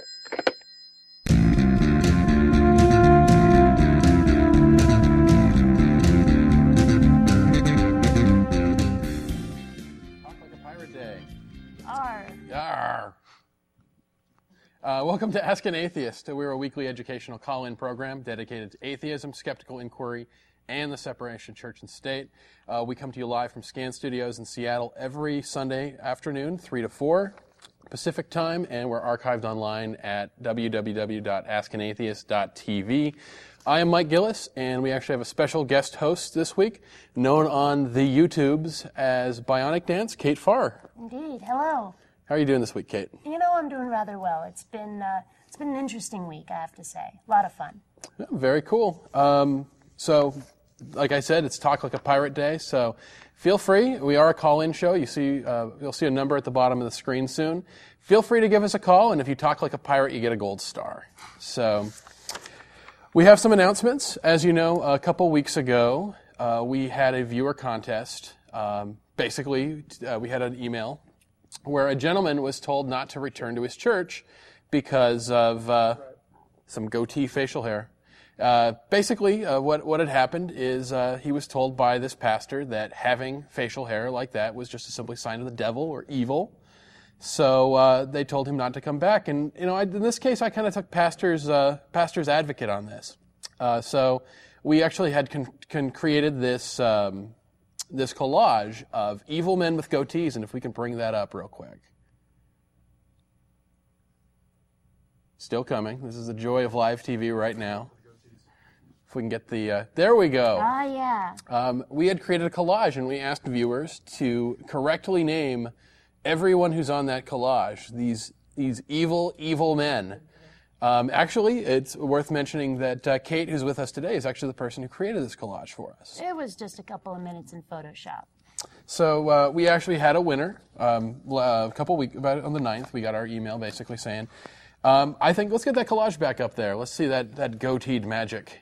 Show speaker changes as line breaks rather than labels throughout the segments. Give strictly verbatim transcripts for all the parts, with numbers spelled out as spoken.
Uh, welcome to Ask an Atheist. We're a weekly educational call-in program dedicated to atheism, skeptical inquiry, and the separation of church and state. Uh, we come to you live from Scan Studios in Seattle every Sunday afternoon, three to four Pacific time, and we're archived online at w w w dot ask an atheist dot t v. I am Mike Gillis, and we actually have a special guest host this week, known on the YouTubes as Bionic Dance, Kate Farr.
Indeed. Hello.
How are you doing this week, Kate?
You know, I'm doing rather well. It's been uh, it's been an interesting week, I have to say. A lot of fun.
Yeah, very cool. Um, so, like I said, it's Talk Like a Pirate Day. So, feel free. We are a call-in show. You see, uh, you'll see a number at the bottom of the screen soon. Feel free to give us a call, and if you talk like a pirate, you get a gold star. So, we have some announcements. As you know, a couple weeks ago, uh, we had a viewer contest. Um, basically, uh, we had an email where a gentleman was told not to return to his church because of uh, some goatee facial hair. Uh, basically, uh, what what had happened is uh, he was told by this pastor that having facial hair like that was just a simply sign of the devil or evil. So uh, they told him not to come back. And you know, I, in this case, I kind of took pastor's uh, pastor's advocate on this. Uh, so we actually had con- con- created this. Um, this collage of evil men with goatees, and if we can bring that up real quick. Still coming. This is the joy of live T V right now. If we can get the, uh, there we go.
Ah, yeah.
Um, we had created a collage, and we asked viewers to correctly name everyone who's on that collage, these these evil, evil men. Um, actually, it's worth mentioning that uh, Kate, who's with us today, is actually the person who created this collage for us.
It was just a couple of minutes in Photoshop.
So uh, we actually had a winner um, a couple weeks, about on the ninth. We got our email basically saying, um, I think, let's get that collage back up there. Let's see that, that goateed magic.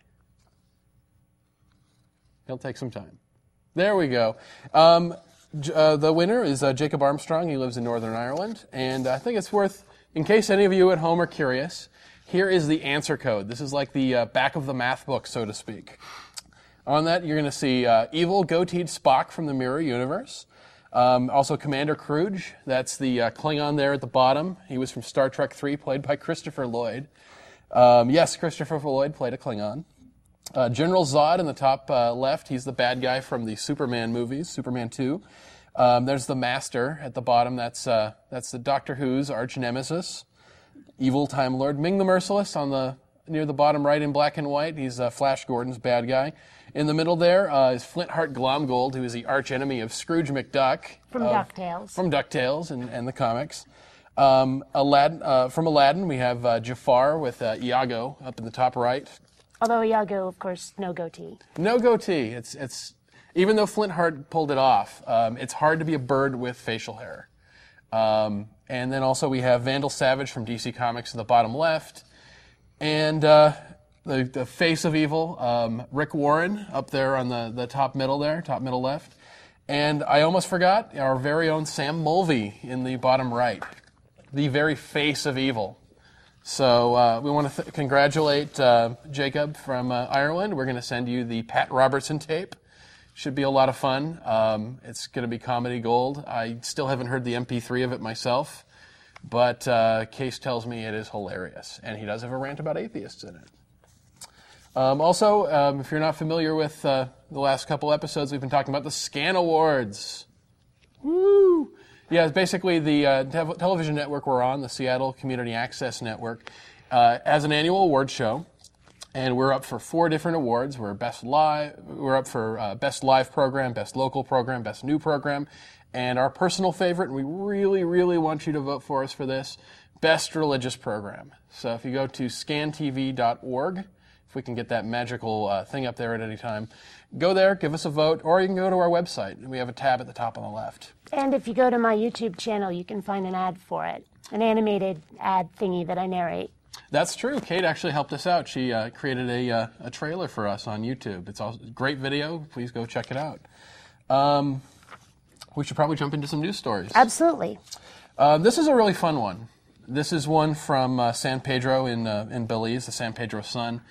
It'll take some time. There we go. Um, uh, the winner is uh, Jacob Armstrong. He lives in Northern Ireland. And I think it's worth, in case any of you at home are curious, here is the answer code. This is like the uh, back of the math book, so to speak. On that, you're going to see uh, evil goateed Spock from the Mirror Universe. Um, also, Commander Kruge. That's the uh, Klingon there at the bottom. He was from Star Trek three, played by Christopher Lloyd. Um, yes, Christopher Lloyd played a Klingon. Uh, General Zod in the top uh, left. He's the bad guy from the Superman movies, Superman two. Um, there's the Master at the bottom. That's uh, that's the Doctor Who's arch nemesis. Evil Time Lord. Ming the Merciless on the near the bottom right in black and white. He's uh, Flash Gordon's bad guy. In the middle there uh, is Flintheart Glomgold, who is the arch enemy of Scrooge McDuck.
From
uh,
DuckTales.
From DuckTales and, and the comics. Um, Aladdin, uh, from Aladdin, we have uh, Jafar with uh, Iago up in the top right.
Although Iago, of course, no goatee.
No goatee. It's it's even though Flintheart pulled it off, um, it's hard to be a bird with facial hair. Um, and then also we have Vandal Savage from D C Comics in the bottom left. And uh, the, the face of evil, um, Rick Warren up there on the, the top middle there, top middle left. And I almost forgot our very own Sam Mulvey in the bottom right, the very face of evil. So uh, we want to th- congratulate uh, Jacob from uh, Ireland. We're going to send you the Pat Robertson tape. Should be a lot of fun. Um, it's going to be comedy gold. I still haven't heard the M P three of it myself, but uh, Case tells me it is hilarious, and he does have a rant about atheists in it. Um, also, um, if you're not familiar with uh, the last couple episodes, we've been talking about the Scan Awards. Woo! Yeah, it's basically the uh, te- television network we're on, the Seattle Community Access Network, uh, has an annual award show. And we're up for four different awards. We're best live. We're up for uh, best live program, best local program, best new program, and our personal favorite. And we really, really want you to vote for us for this best religious program. So if you go to scan t v dot org, if we can get that magical uh, thing up there at any time, go there, give us a vote, or you can go to our website. We have a tab at the top on the left.
And if you go to my YouTube channel, you can find an ad for it, an animated ad thingy that I narrate.
That's true. Kate actually helped us out. She uh, created a uh, a trailer for us on YouTube. It's a great video. Please go check it out. Um, we should probably jump into some news stories.
Absolutely.
Uh, this is a really fun one. this is one from uh, San Pedro in uh, in Belize, the San Pedro Sun.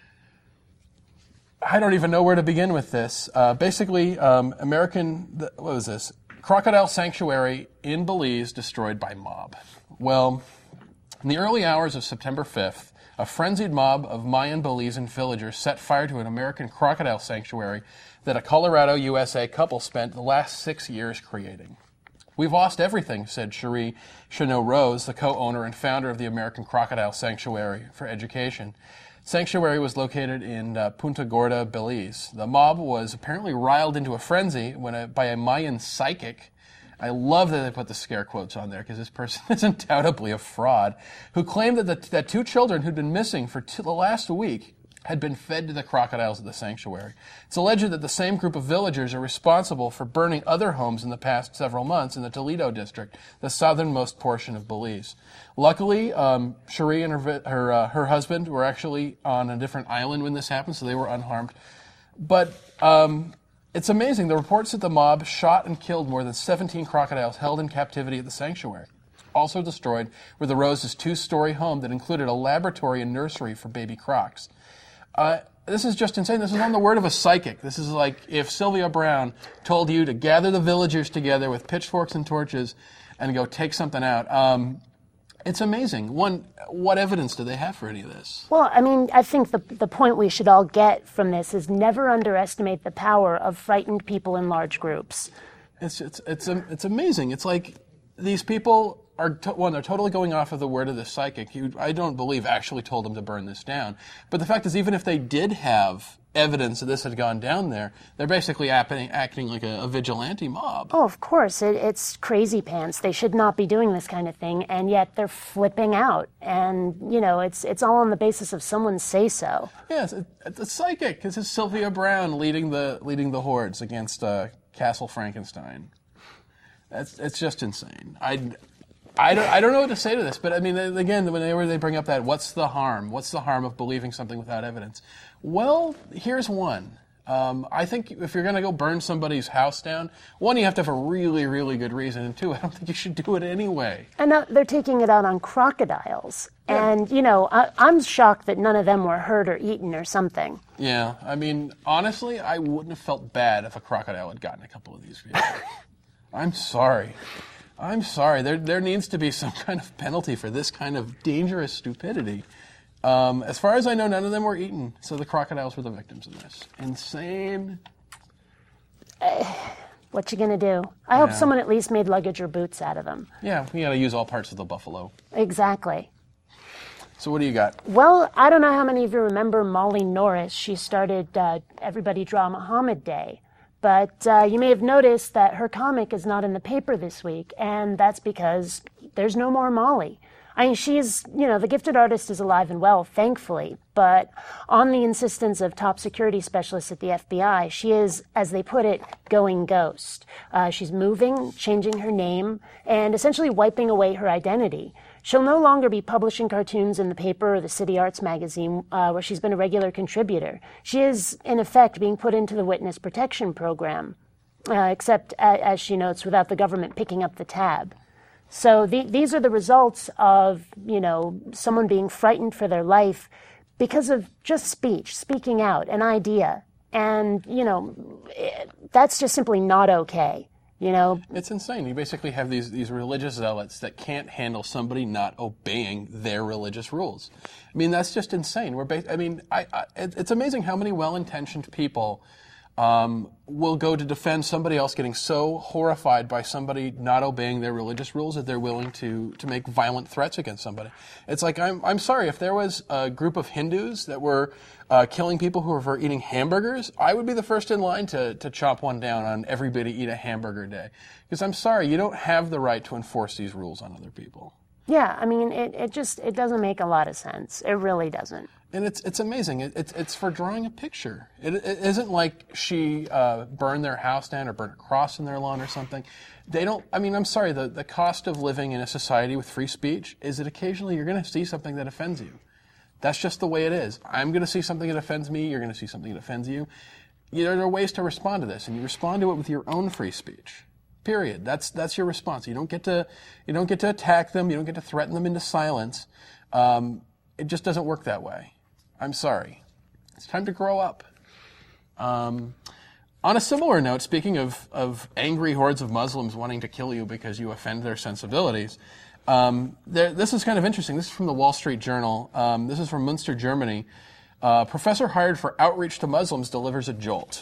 I don't even know where to begin with this. Uh, basically, um, American, what was this? Crocodile sanctuary in Belize destroyed by mob. Well, in the early hours of September fifth, a frenzied mob of Mayan Belizean villagers set fire to an American crocodile sanctuary that a Colorado, U S A couple spent the last six years creating. "We've lost everything," said Cherie Chanot Rose, the co-owner and founder of the American Crocodile Sanctuary for Education. Sanctuary was located in uh, Punta Gorda, Belize. The mob was apparently riled into a frenzy when a, by a Mayan psychic. I love that they put the scare quotes on there because this person is undoubtedly a fraud, who claimed that, the, that two children who'd been missing for two, the last week had been fed to the crocodiles at the sanctuary. It's alleged that the same group of villagers are responsible for burning other homes in the past several months in the Toledo district, the southernmost portion of Belize. Luckily, um, Cherie and her her, uh, her husband were actually on a different island when this happened, so they were unharmed. But um, it's amazing. The reports that the mob shot and killed more than seventeen crocodiles held in captivity at the sanctuary. Also destroyed were the Rose's two-story home that included a laboratory and nursery for baby crocs. Uh, this is just insane. This is on the word of a psychic. This is like if Sylvia Browne told you to gather the villagers together with pitchforks and torches and go take something out. Um, it's amazing. One, what evidence do they have for any of this?
Well, I mean, I think the the point we should all get from this is never underestimate the power of frightened people in large groups.
It's it's it's it's amazing. It's like these people are, to, one, they're totally going off of the word of the psychic, who I don't believe actually told them to burn this down. But the fact is, even if they did have evidence that this had gone down there, they're basically acting, acting like a, a vigilante mob.
Oh, of course. It, it's crazy pants. They should not be doing this kind of thing, and yet they're flipping out. And, you know, it's it's all on the basis of someone's say-so.
Yes, it, it's a psychic. This is Sylvia Browne leading the leading the hordes against uh, Castle Frankenstein. That's it's just insane. I I don't, I don't know what to say to this, but I mean, again, whenever they bring up that, what's the harm? What's the harm of believing something without evidence? Well, here's one. Um, I think if you're going to go burn somebody's house down, one, you have to have a really, really good reason, and two, I don't think you should do it anyway.
And uh, they're taking it out on crocodiles. Yeah. And, you know, I, I'm shocked that none of them were hurt or eaten or something.
Yeah, I mean, honestly, I wouldn't have felt bad if a crocodile had gotten a couple of these people. I'm sorry. I'm sorry. There there needs to be some kind of penalty for this kind of dangerous stupidity. Um, as far as I know, none of them were eaten, so the crocodiles were the victims of this. Insane.
Uh, what you gonna do? I hope someone at least made luggage or boots out of them.
Yeah, we gotta use all parts of the buffalo.
Exactly.
So what do you got?
Well, I don't know how many of you remember Molly Norris. She started uh, Everybody Draw Muhammad Day. But uh, you may have noticed that her comic is not in the paper this week, and that's because there's no more Molly. I mean, she's, you know, the gifted artist is alive and well, thankfully, but on the insistence of top security specialists at the F B I, she is, as they put it, going ghost. Uh, she's moving, changing her name, and essentially wiping away her identity. She'll no longer be publishing cartoons in the paper or the City Arts magazine, uh, where she's been a regular contributor. She is, in effect, being put into the witness protection program, uh, except, uh, as she notes, without the government picking up the tab. So the, these are the results of, you know, someone being frightened for their life because of just speech, speaking out, an idea. And, you know, it, that's just simply not okay. You know,
it's insane. You basically have these these religious zealots that can't handle somebody not obeying their religious rules. I mean, that's just insane. We're ba- I mean, I, I, it's amazing how many well-intentioned people um, will go to defend somebody else getting so horrified by somebody not obeying their religious rules that they're willing to to make violent threats against somebody. It's like, I'm I'm sorry, if there was a group of Hindus that were uh, killing people who were for eating hamburgers, I would be the first in line to to chop one down on everybody eat a hamburger day. Because I'm sorry, you don't have the right to enforce these rules on other people.
Yeah, I mean, it, it just, it doesn't make a lot of sense. It really doesn't.
And it's it's amazing. It, it's it's for drawing a picture. It, it isn't like she uh, burned their house down or burned a cross in their lawn or something. They don't, I mean, I'm sorry, the, the cost of living in a society with free speech is that occasionally you're going to see something that offends you. That's just the way it is. I'm going to see something that offends me. You're going to see something that offends you. You know, there are ways to respond to this, and you respond to it with your own free speech. Period. That's that's your response. You don't get to you don't get to attack them. You don't get to threaten them into silence. Um, it just doesn't work that way. I'm sorry. It's time to grow up. Um, on a similar note, speaking of of angry hordes of Muslims wanting to kill you because you offend their sensibilities, um, there, this is kind of interesting. This is from the Wall Street Journal. Um, this is from Münster, Germany. Uh, professor hired for outreach to Muslims delivers a jolt.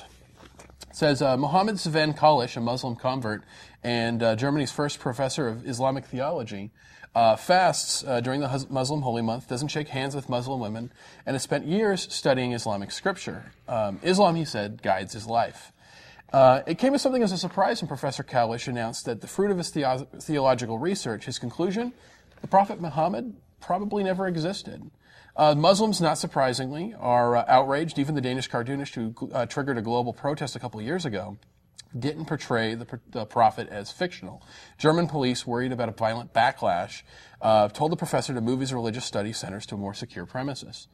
It says, uh, Mohammed Sven Kalish, a Muslim convert and uh, Germany's first professor of Islamic theology, uh, fasts uh, during the Muslim Holy Month, doesn't shake hands with Muslim women, and has spent years studying Islamic scripture. Um, Islam, he said, guides his life. Uh, it came as something as a surprise when Professor Kalish announced that the fruit of his theo- theological research, his conclusion, the Prophet Muhammad probably never existed. Uh, Muslims, not surprisingly, are uh, outraged. Even the Danish cartoonist who uh, triggered a global protest a couple of years ago didn't portray the, the prophet as fictional. German police, worried about a violent backlash, uh, told the professor to move his religious study centers to more secure premises.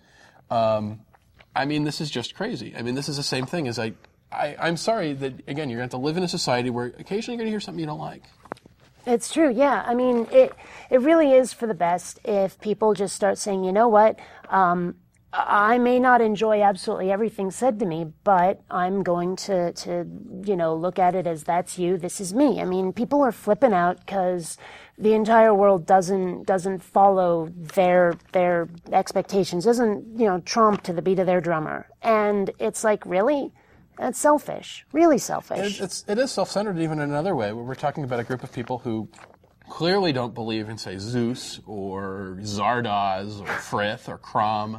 Um, I mean, this is just crazy. I mean, this is the same thing as I, I I'm sorry that, again, you're going to have to live in a society where occasionally you're going to hear something you don't like.
It's true, yeah. I mean, it it really is for the best if people just start saying, you know what, um, I may not enjoy absolutely everything said to me, but I'm going to, to, you know, look at it as that's you, this is me. I mean, people are flipping out because the entire world doesn't doesn't follow their their expectations, doesn't, you know, tromp to the beat of their drummer. And it's like, really? That's selfish, really selfish.
It, it's, it is self-centered even in another way, where we're talking about a group of people who clearly don't believe in, say, Zeus or Zardoz or Frith or Crom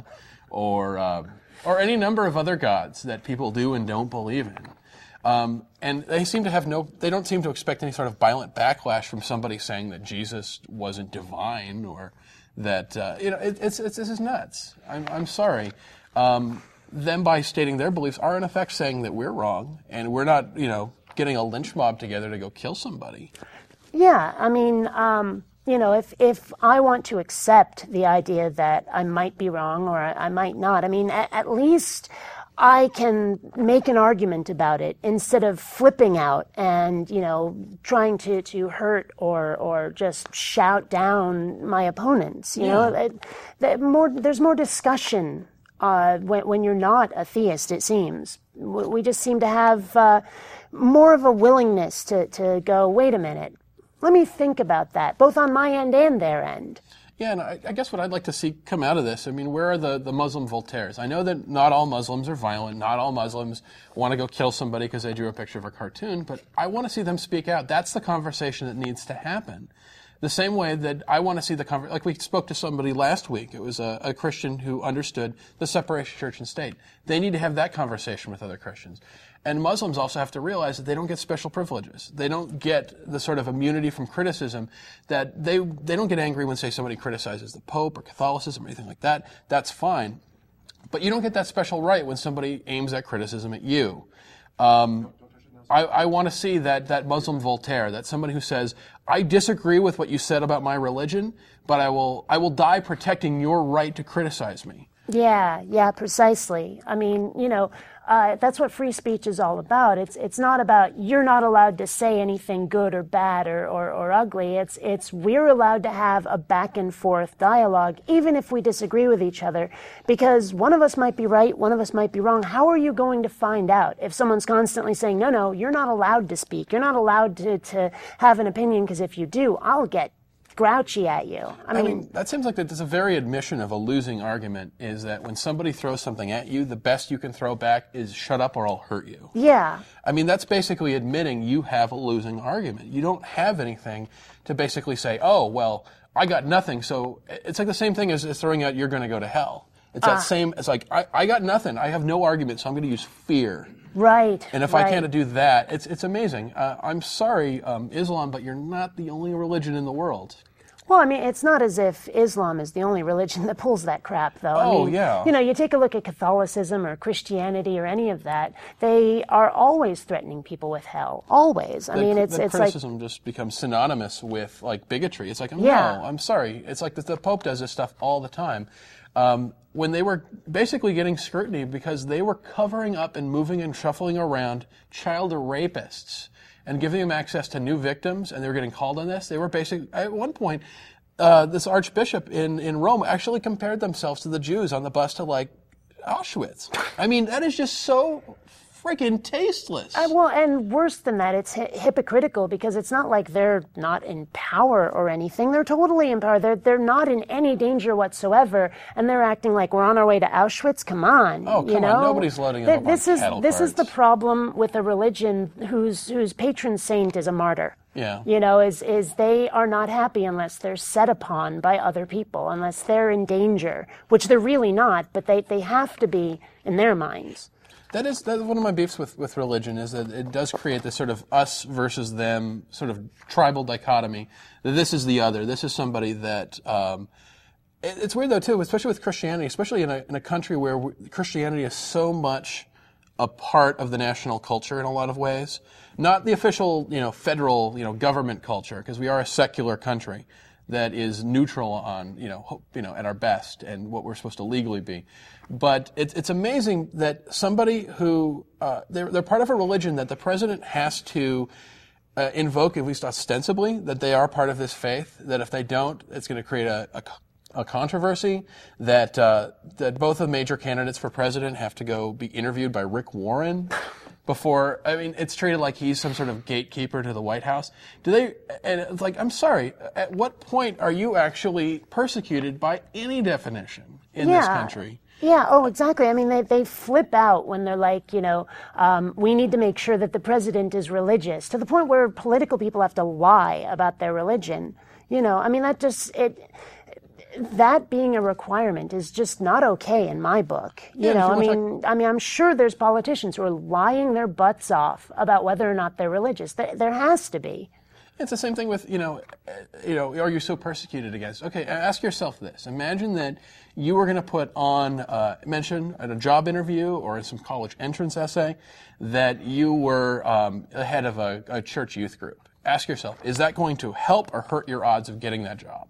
or uh, or any number of other gods that people do and don't believe in. Um, and they seem to have no, they don't seem to expect any sort of violent backlash from somebody saying that Jesus wasn't divine or that, uh, you know, it, it's, it's, this is nuts. I'm, I'm sorry. Um, them by stating their beliefs are in effect saying that we're wrong and we're not, you know, getting a lynch mob together to go kill somebody.
Yeah, I mean, um, you know, if if I want to accept the idea that I might be wrong or I, I might not, I mean, at, at least I can make an argument about it instead of flipping out and, you know, trying to, to hurt or or just shout down my opponents. You
Yeah.
know, it, that more there's more discussion. Uh, when, when you're not a theist, it seems. We just seem to have uh, more of a willingness to, to go, wait a minute, let me think about that, both on my end and their end.
Yeah, and I, I guess what I'd like to see come out of this, I mean, where are the, the Muslim Voltaires? I know that not all Muslims are violent, not all Muslims want to go kill somebody because they drew a picture of a cartoon, but I want to see them speak out. That's the conversation that needs to happen. The same way that I want to see the conversation, like we spoke to somebody last week. It was a, a Christian who understood the separation of church and state. They need to have that conversation with other Christians. And Muslims also have to realize that they don't get special privileges. They don't get the sort of immunity from criticism that they, they don't get angry when, say, somebody criticizes the Pope or Catholicism or anything like that. That's fine. But you don't get that special right when somebody aims that criticism at you. Um, I, I want to see that, that Muslim Voltaire, that somebody who says, I disagree with what you said about my religion, but I will I will die protecting your right to criticize me.
Yeah, yeah, precisely. I mean, you know, uh, that's what free speech is all about. It's it's not about you're not allowed to say anything good or bad or, or, or ugly. It's it's we're allowed to have a back and forth dialogue, even if we disagree with each other, because one of us might be right, one of us might be wrong. How are you going to find out if someone's constantly saying, no, no, you're not allowed to speak, you're not allowed to, to have an opinion, because if you do, I'll get grouchy at you. I mean,
I mean, that seems like there's a very admission of a losing argument is that when somebody throws something at you, the best you can throw back is shut up or I'll hurt you.
yeah.
I mean, that's basically admitting you have a losing argument. You don't have anything to basically say, oh, well, I got nothing. So it's like the same thing as, as throwing out, you're going to go to hell. It's that
Ah.
same, it's like, I, I got nothing. I have no argument, so I'm going to use fear.
Right.
And if
right.
I can't do that, it's it's amazing. Uh, I'm sorry, um, Islam, but you're not the only religion in the world.
Well, I mean, it's not as if Islam is the only religion that pulls that crap, though. I
Oh,
mean,
yeah.
You know, you take a look at Catholicism or Christianity or any of that, they are always threatening people with hell. Always. I
The,
mean, it's
the
it's like,
criticism just becomes synonymous with like bigotry. It's like, no,
Yeah.
I'm sorry. It's like the, the Pope does this stuff all the time. Um, when they were basically getting scrutiny because they were covering up and moving and shuffling around child rapists. and giving them access to new victims, and they were getting called on this. They were basically, at one point, uh, this archbishop in, in Rome actually compared themselves to the Jews on the bus to, like, Auschwitz. I mean, that is just so freaking tasteless.
Uh, well, and worse than that, it's hi- hypocritical because it's not like they're not in power or anything. They're totally in power. They're they're not in any danger whatsoever, and they're acting like we're on our way to Auschwitz. Come on,
oh, come
you know?
on! Nobody's loading
Th-
up
this
on
is
cattle
this
carts.
is the problem with a religion whose whose patron saint is a martyr.
Yeah.
You know, is is they are not happy unless they're set upon by other people, unless they're in danger, which they're really not, but they, they have to be in their minds.
That is that's one of my beefs with, with religion is that it does create this sort of us versus them sort of tribal dichotomy. That this is the other. This is somebody that. Um, it, it's weird though too, especially with Christianity, especially in a in a country where Christianity is so much a part of the national culture in a lot of ways. Not the official, you know, federal, you know, government culture, because we are a secular country that is neutral on, you know, hope, you know, at our best and what we're supposed to legally be. But it's it's amazing that somebody who uh, they're they're part of a religion that the president has to uh, invoke, at least ostensibly, that they are part of this faith. That if they don't, it's going to create a, a a controversy. That uh, that both of the major candidates for president have to go be interviewed by Rick Warren. Before, I mean, it's treated like he's some sort of gatekeeper to the White House. Do they, and it's like, I'm sorry, at what point are you actually persecuted by any definition in
yeah.
this country?
Yeah, oh, exactly. I mean, they, they flip out when they're like, you know, um, we need to make sure that the president is religious, to the point where political people have to lie about their religion. You know, I mean, that just, it, that being a requirement is just not okay in my book. You
Yeah,
know, I
if you
mean,
wanna
I mean, I'm sure there's politicians who are lying their butts off about whether or not they're religious. There, there has to be.
It's the same thing with, you know, uh, you know, are you so persecuted against? Okay, ask yourself this. Imagine that you were going to put on, uh, mention at a job interview or in some college entrance essay that you were um, the head of a, a church youth group. Ask yourself, is that going to help or hurt your odds of getting that job?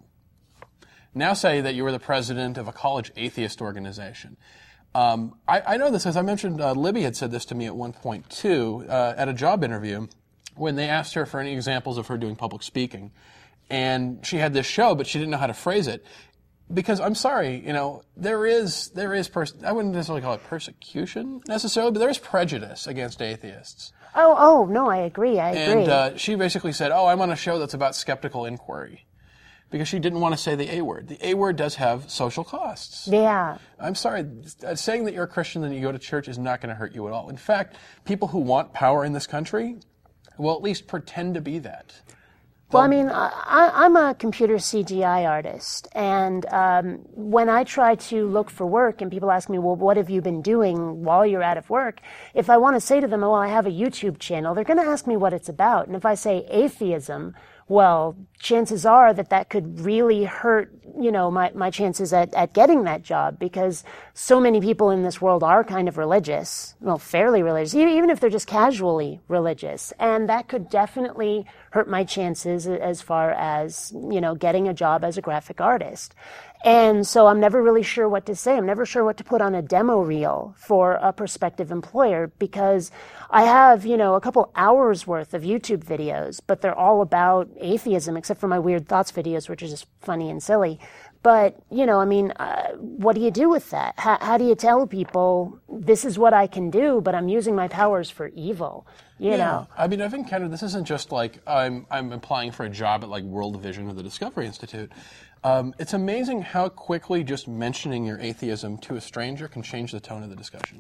Now say that you were the president of a college atheist organization. Um, I, I know this, as I mentioned, uh, Libby had said this to me at one point too, uh, at a job interview, when they asked her for any examples of her doing public speaking. And she had this show, but she didn't know how to phrase it. Because I'm sorry, you know, there is, there is, pers- I wouldn't necessarily call it persecution necessarily, but there is prejudice against atheists.
Oh, oh, no, I agree, I agree.
And uh, she basically said, oh, I'm on a show that's about skeptical inquiry. Because she didn't want to say the A word. The A word does have social costs.
Yeah.
I'm sorry, saying that you're a Christian and you go to church is not going to hurt you at all. In fact, people who want power in this country will at least pretend to be that.
Well, I mean, I, I'm a computer C G I artist, and um, when I try to look for work and people ask me, well, what have you been doing while you're out of work? If I want to say to them, oh, well, I have a YouTube channel, they're going to ask me what it's about. And if I say atheism, well, chances are that that could really hurt, you know, my, my chances at, at getting that job, because so many people in this world are kind of religious, well, fairly religious, even if they're just casually religious. And that could definitely hurt my chances as far as, you know, getting a job as a graphic artist. And so I'm never really sure what to say. I'm never sure what to put on a demo reel for a prospective employer, because I have, you know, a couple hours worth of YouTube videos, but they're all about atheism, except for my Weird Thoughts videos, which are just funny and silly. But, you know, I mean, uh, what do you do with that? How, how do you tell people this is what I can do, but I'm using my powers for evil? You
yeah.
know?
I mean, I've encountered, this isn't just like I'm, I'm applying for a job at like World Vision or the Discovery Institute. Um, it's amazing how quickly just mentioning your atheism to a stranger can change the tone of the discussion.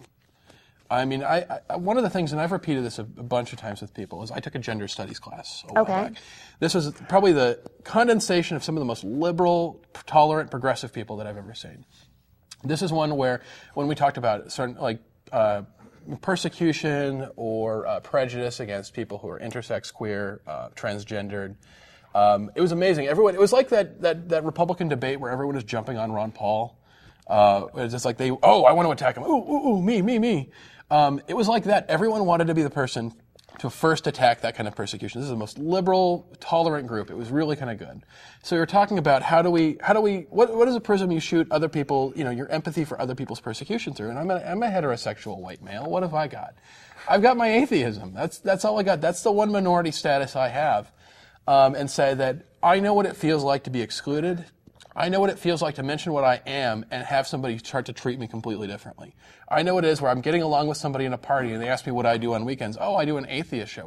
I mean, I, I one of the things, and I've repeated this a, a bunch of times with people, is I took a gender studies class a while
Okay.
back. This was probably the condensation of some of the most liberal, tolerant, progressive people that I've ever seen. This is one where, when we talked about certain, like, uh, persecution or uh, prejudice against people who are intersex, queer, uh, transgendered, Um, it was amazing. Everyone, it was like that, that, that Republican debate where everyone was jumping on Ron Paul. Uh, it was just like they, oh, I want to attack him. Ooh, ooh, ooh, me, me, me. Um, it was like that. Everyone wanted to be the person to first attack that kind of persecution. This is the most liberal, tolerant group. It was really kind of good. So you're talking about how do we, how do we, what, what is a prism you shoot other people, you know, your empathy for other people's persecution through? And I'm a, I'm a heterosexual white male. What have I got? I've got my atheism. That's, that's all I got. That's the one minority status I have. Um, and say that I know what it feels like to be excluded. I know what it feels like to mention what I am and have somebody start to treat me completely differently. I know what it is where I'm getting along with somebody in a party and they ask me what I do on weekends. Oh, I do an atheist show.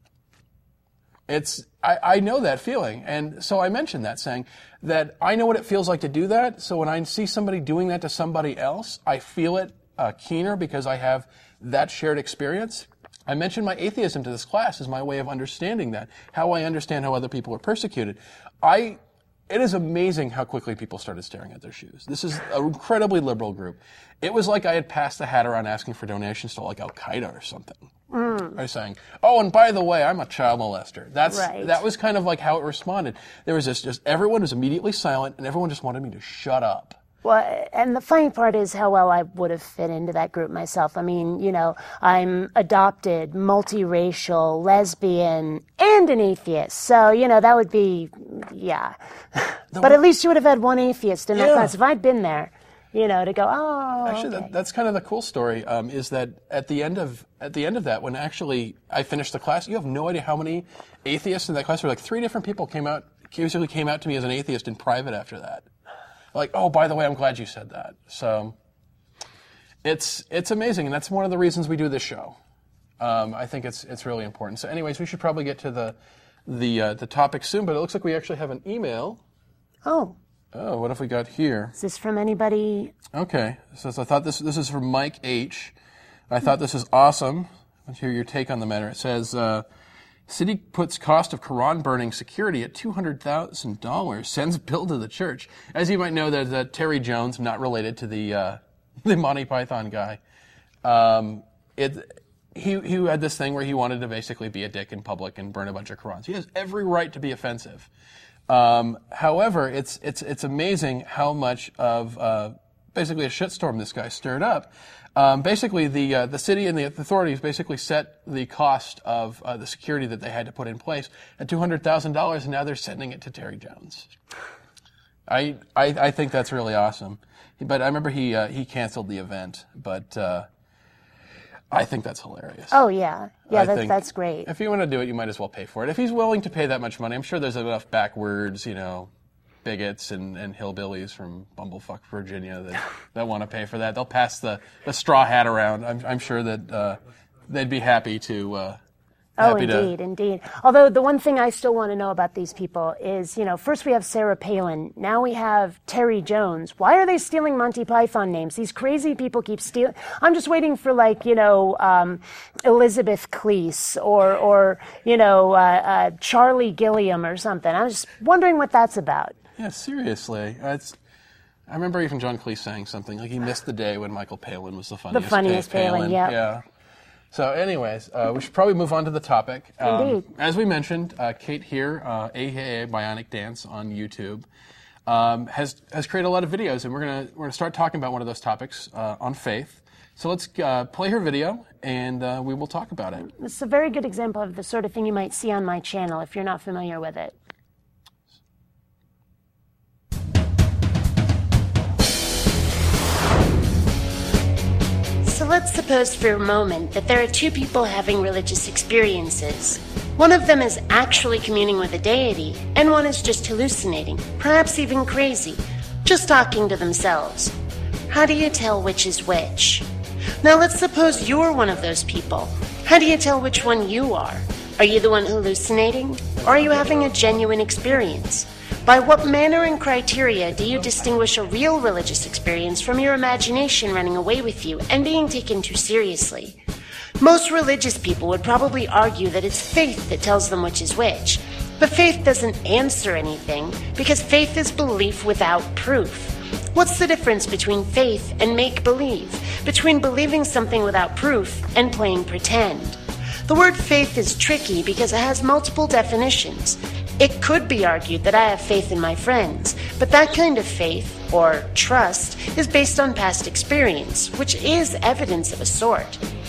It's, I, I know that feeling. And so I mentioned that, saying that I know what it feels like to do that. So when I see somebody doing that to somebody else, I feel it uh, keener because I have that shared experience. I mentioned my atheism to this class as my way of understanding that, how I understand how other people are persecuted. I, it is amazing how quickly people started staring at their shoes. This is an incredibly liberal group. It was like I had passed the hat around asking for donations to like Al-Qaeda or something. Mm. By saying, oh, and by the way, I'm a child molester. That's,
right.
That was kind of like how it responded. There was this, just everyone was immediately silent and everyone just wanted me to shut up.
Well, and the funny part is how well I would have fit into that group myself. I mean, you know, I'm adopted, multiracial, lesbian, and an atheist. So, you know, that would be, yeah. The but at least you would have had one atheist in that
yeah.
class. If I'd been there, you know, to go, oh.
Actually,
okay.
that, that's kind of the cool story. Um, is that at the end of at the end of that, when actually I finished the class, you have no idea how many atheists in that class were. Like three different people came out, basically came out to me as an atheist in private after that. Like, oh, by the way, I'm glad you said that. So it's it's amazing, and that's one of the reasons we do this show. Um, I think it's it's really important. So, anyways, we should probably get to the the uh, the topic soon. But it looks like we actually have an email.
Oh.
Oh, what have we got here?
Is this from anybody?
Okay, so, so I thought this this is from Mike H. I thought this is awesome. Let's hear your take on the matter. It says. Uh, City puts cost of Quran burning security at two hundred thousand dollars, sends bill to the church. As you might know, there's uh, Terry Jones, not related to the uh, the Monty Python guy. Um, it, he, he had this thing where he wanted to basically be a dick in public and burn a bunch of Qurans. He has every right to be offensive. Um, however, it's, it's, it's amazing how much of uh, basically a shitstorm this guy stirred up. Um, basically, the uh, the city and the authorities basically set the cost of uh, the security that they had to put in place at two hundred thousand dollars, and now they're sending it to Terry Jones. I I, I think that's really awesome. But I remember he uh, he canceled the event, but uh, I think that's hilarious.
Oh yeah, yeah,
I
that's that's great.
If you want to do it, you might as well pay for it. If he's willing to pay that much money, I'm sure there's enough backwards, you know, bigots and, and hillbillies from Bumblefuck, Virginia that, that want to pay for that. They'll pass the, the straw hat around. I'm, I'm sure that uh, they'd be happy to. Uh,
oh,
happy
indeed,
to...
indeed. Although the one thing I still want to know about these people is, you know, first we have Sarah Palin. Now we have Terry Jones. Why are they stealing Monty Python names? These crazy people keep stealing. I'm just waiting for, like, you know, um, Elizabeth Cleese or, or you know, uh, uh, Charlie Gilliam or something. I was just wondering what that's about.
Yeah, seriously. Uh, it's, I remember even John Cleese saying something, like he missed the day when Michael Palin was the funniest.
The funniest
Palin,
Palin, yeah.
Yeah. So anyways, uh, we should probably move on to the topic. Um,
Indeed.
As we mentioned, uh, Kate here, uh, A K A Bionic Dance on YouTube, um, has has created a lot of videos, and we're gonna we're gonna start talking about one of those topics uh, on faith. So let's uh, play her video, and uh, we will talk about it.
This is a very good example of the sort of thing you might see on my channel if you're not familiar with it. So let's suppose for a moment that there are two people having religious experiences. One of them is actually communing with a deity, and one is just hallucinating, perhaps even crazy, just talking to themselves. How do you tell which is which? Now let's suppose you're one of those people. How do you tell which one you are? Are you the one hallucinating, or are you having a genuine experience? By what manner and criteria do you distinguish a real religious experience from your imagination running away with you and being taken too seriously? Most religious people would probably argue that it's faith that tells them which is which. But faith doesn't answer anything, because faith is belief without proof. What's the difference between faith and make-believe? Between believing something without proof and playing pretend? The word faith is tricky because it has multiple definitions. It could be argued that I have faith in my friends, but that kind of faith, or trust, is based on past experience, which is evidence of a sort.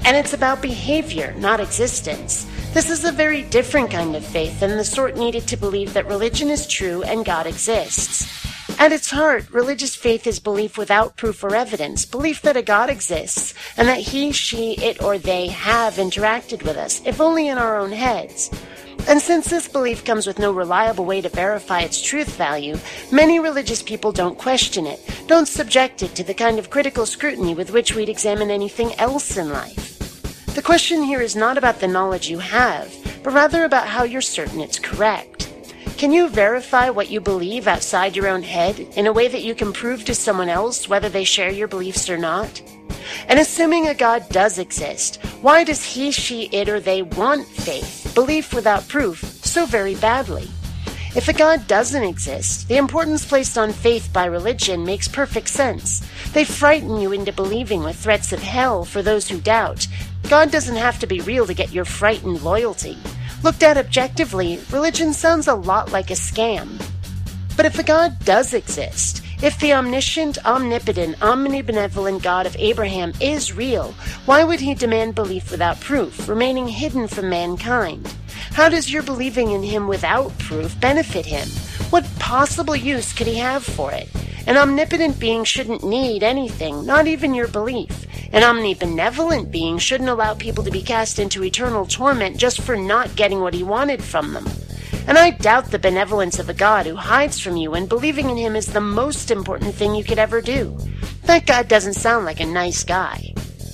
And it's about behavior, not existence. This is a very different kind of faith than the sort needed to believe that religion is true and God exists. At its heart, religious faith is belief without proof or evidence, belief that a God exists, and that he, she, it, or they have interacted with us, if only in our own heads. And since this belief comes with no reliable way to verify its truth value, many religious people don't question it, don't subject it to the kind of critical scrutiny with which we'd examine anything else in life. The question here is not about the knowledge you have, but rather about how you're certain it's correct. Can you verify what you believe outside your own head in a way that you can prove to someone else whether they share your beliefs or not? And assuming a God does exist, why does he, she, it, or they want faith, belief without proof, so very badly? If a God doesn't exist, the importance placed on faith by religion makes perfect sense. They frighten you into believing with threats of hell for those who doubt. God doesn't have to be real to get your frightened loyalty. Looked at objectively, religion sounds a lot like a scam. But if a God does exist, if the omniscient, omnipotent, omnibenevolent God of Abraham is real, why would he demand belief without proof, remaining hidden from mankind? How does your believing in him without proof benefit him? What possible use could he have for it? An omnipotent being shouldn't need anything, not even your belief. An omnibenevolent being shouldn't allow people to be cast into eternal torment just for not getting what he wanted from them. And I doubt the benevolence of a God who hides from you when believing in him is the most important thing you could ever do. That God doesn't sound like a nice guy.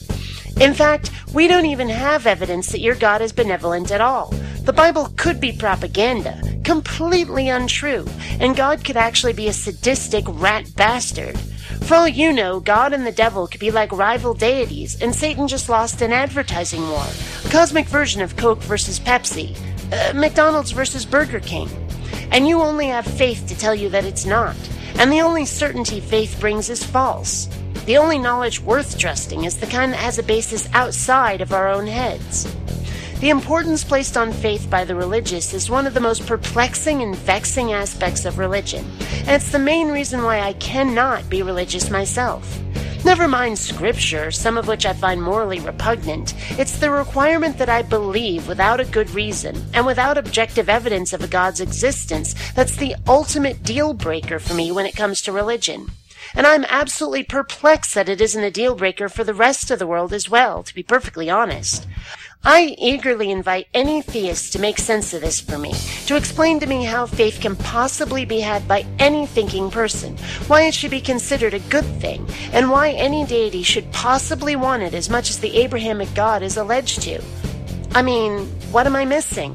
In fact, we don't even have evidence that your God is benevolent at all. The Bible could be propaganda, completely untrue, and God could actually be a sadistic rat bastard. For all you know, God and the devil could be like rival deities, and Satan just lost an advertising war, a cosmic version of Coke versus Pepsi, uh, McDonald's versus Burger King. And you only have faith to tell you that it's not, and the only certainty faith brings is false. The only knowledge worth trusting is the kind that has a basis outside of our own heads. The importance placed on faith by the religious is one of the most perplexing and vexing aspects of religion, and it's the main reason why I cannot be religious myself. Never mind scripture, some of which I find morally repugnant, it's the requirement that I believe without a good reason, and without objective evidence of a God's existence, that's the ultimate deal breaker for me when it comes to religion. And I'm absolutely perplexed that it isn't a deal breaker for the rest of the world as well, to be perfectly honest. I eagerly invite any theist to make sense of this for me, to explain to me how faith can possibly be had by any thinking person, why it should be considered a good thing, and why any deity should possibly want it as much as the Abrahamic God is alleged to. I mean, what am I missing?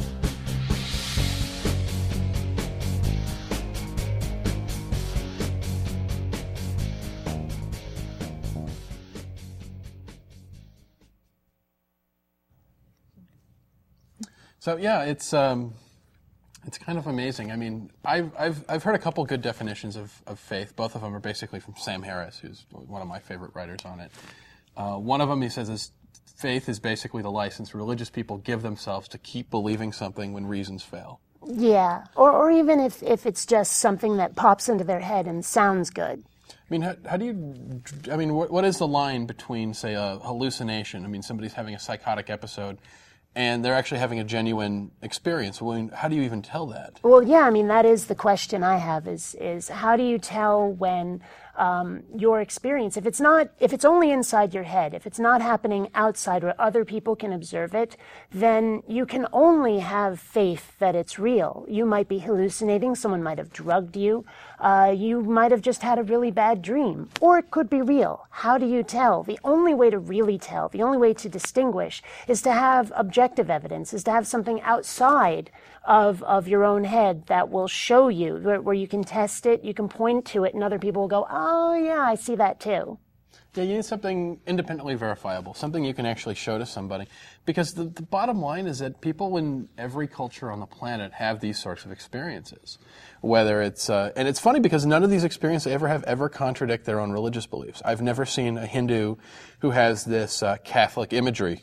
So yeah, it's um, it's kind of amazing. I mean, I've I've I've heard a couple good definitions of, of faith. Both of them are basically from Sam Harris, who's one of my favorite writers on it. Uh, one of them, he says, is faith is basically the license religious people give themselves to keep believing something when reasons fail.
Yeah, or or even if if it's just something that pops into their head and sounds good.
I mean, how, how do you? I mean, what what is the line between, say, a hallucination? I mean, somebody's having a psychotic episode, and they're actually having a genuine experience. Well, I mean, how do you even tell that?
Well, yeah, I mean, that is the question I have is, is how do you tell when um, your experience, if it's not, if it's only inside your head, if it's not happening outside where other people can observe it, then you can only have faith that it's real. You might be hallucinating. Someone might have drugged you. Uh, you might have just had a really bad dream, or it could be real. How do you tell? The only way to really tell, the only way to distinguish is to have objective evidence, is to have something outside of, of your own head that will show you, where, where you can test it, you can point to it, and other people will go, oh yeah, I see that too.
Yeah, you need something independently verifiable, something you can actually show to somebody. Because the, the bottom line is that people in every culture on the planet have these sorts of experiences. Whether it's, uh, and it's funny because none of these experiences they ever have ever contradict their own religious beliefs. I've never seen a Hindu who has this uh, Catholic imagery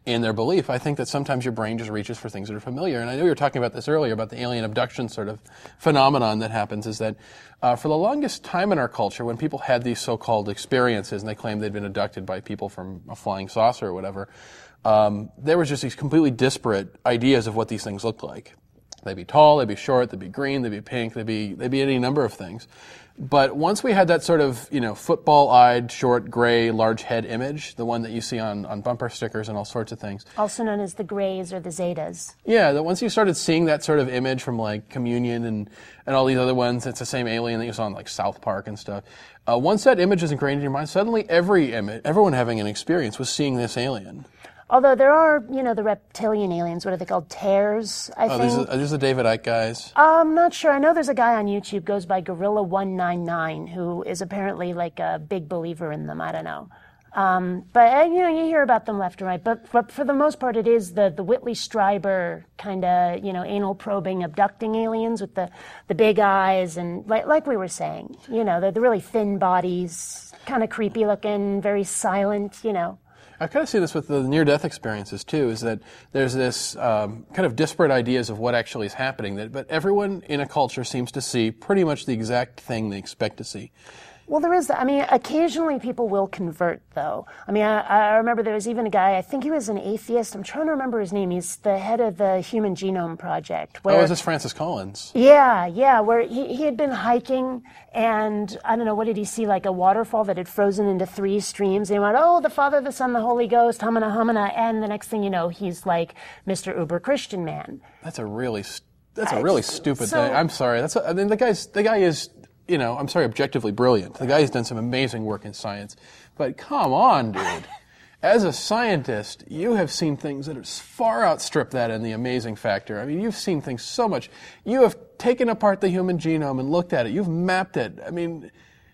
in their belief. I think that sometimes your brain just reaches for things that are familiar. And I know you were talking about this earlier, about the alien abduction sort of phenomenon that happens, is that uh, for the longest time in our culture, when people had these so-called experiences and they claimed they'd been abducted by people from a flying saucer or whatever, um, there was just these completely disparate ideas of what these things looked like. They'd be tall, they'd be short, they'd be green, they'd be pink, they'd be, they'd be any number of things. But once we had that sort of, you know, football-eyed, short, gray, large head image, the one that you see on, on bumper stickers and all sorts of things.
Also known as the Greys or the Zetas.
Yeah, that once you started seeing that sort of image from like Communion and, and all these other ones, it's the same alien that you saw on like South Park and stuff. Uh, once that image is ingrained in your mind, suddenly every image, everyone having an experience was seeing this alien.
Although there are, you know, the reptilian aliens. What are they called? Tears, I
oh,
think.
These are, are these the David Icke guys?
I'm not sure. I know there's a guy on YouTube, goes by Gorilla one nine nine, who is apparently like a big believer in them. I don't know. Um, but, uh, you know, you hear about them left and right. But, but for the most part, it is the, the Whitley Strieber kind of, you know, anal probing, abducting aliens with the, the big eyes. And like, like we were saying, you know, the, the really thin bodies, kind of creepy looking, very silent, you know.
I kind of see this with the near-death experiences, too, is that there's this um, kind of disparate ideas of what actually is happening, that, but everyone in a culture seems to see pretty much the exact thing they expect to see.
Well, there is that. I mean, occasionally people will convert, though. I mean, I, I remember there was even a guy, I think he was an atheist. I'm trying to remember his name. He's the head of the Human Genome Project. Where,
oh, is this Francis Collins?
Yeah, yeah, where he, he had been hiking, and I don't know, what did he see, like a waterfall that had frozen into three streams, and he went, oh, the Father, the Son, the Holy Ghost, humana, humana, and the next thing you know, he's like Mister Uber Christian man.
That's a really, that's a really I, stupid
so,
thing. I'm sorry. That's a, I mean, the guy's, the guy is... You know, I'm sorry, objectively brilliant. The guy's done some amazing work in science. But come on, dude. As a scientist, you have seen things that far outstrip that in the amazing factor. I mean, you've seen things so much. You have taken apart the human genome and looked at it. You've mapped it. I mean,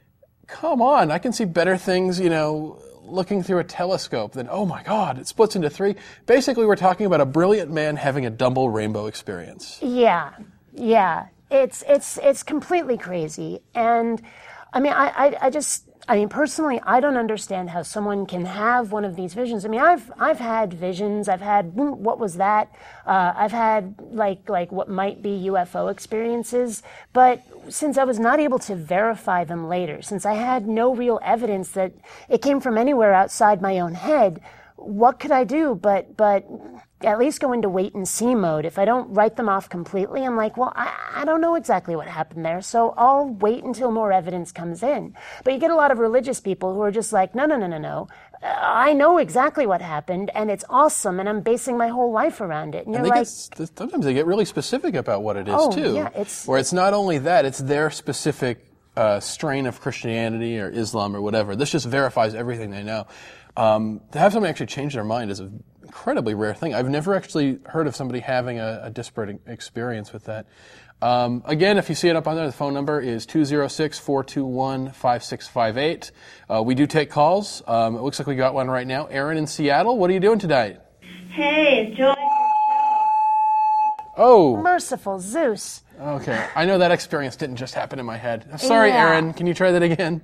come on. I can see better things, you know, looking through a telescope than, oh my God, it splits into three. Basically, we're talking about a brilliant man having a double rainbow experience.
Yeah, yeah. It's it's it's completely crazy, and I mean, I, I I just I mean personally, I don't understand how someone can have one of these visions. I mean, I've I've had visions. I've had what was that? Uh, I've had like like what might be U F O experiences, but since I was not able to verify them later, since I had no real evidence that it came from anywhere outside my own head, what could I do but but at least go into wait and see mode? If I don't write them off completely, I'm like, well, I, I don't know exactly what happened there, so I'll wait until more evidence comes in. But you get a lot of religious people who are just like, no, no, no, no, no. I know exactly what happened, and it's awesome, and I'm basing my whole life around it. And,
and
you're
they
like,
get, sometimes they get really specific about what it is,
oh,
too.
Yeah, it's,
where it's not only that, it's their specific uh, strain of Christianity or Islam or whatever. This just verifies everything they know. Um, to have somebody actually change their mind is an incredibly rare thing. I've never actually heard of somebody having a, a disparate experience with that. Um, again, if you see it up on there, the phone number is two oh six, four two one, five six five eight. Uh, we do take calls. Um, it looks like we got one right now. Aaron in Seattle, what are you doing tonight?
Hey, enjoying your show.
Oh.
Merciful Zeus.
Okay. I know that experience didn't just happen in my head. I'm sorry,
Yeah.
Aaron. Can you try that again?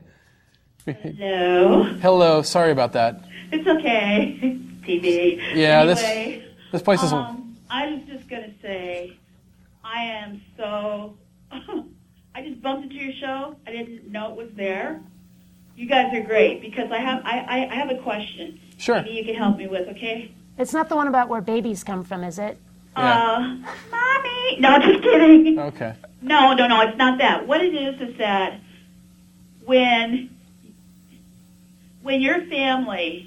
Hello.
Hello. Sorry about that.
It's okay. T V.
Yeah,
anyway,
this this place is...
um, I was just going to say, I am so... I just bumped into your show. I didn't know it was there. You guys are great, because I have I, I, I have a question.
Sure.
Maybe you can help me with, okay?
It's not the one about where babies come from, is it?
Uh, Mommy! No, just kidding.
Okay.
No, no, no, it's not that. What it is is that when when your family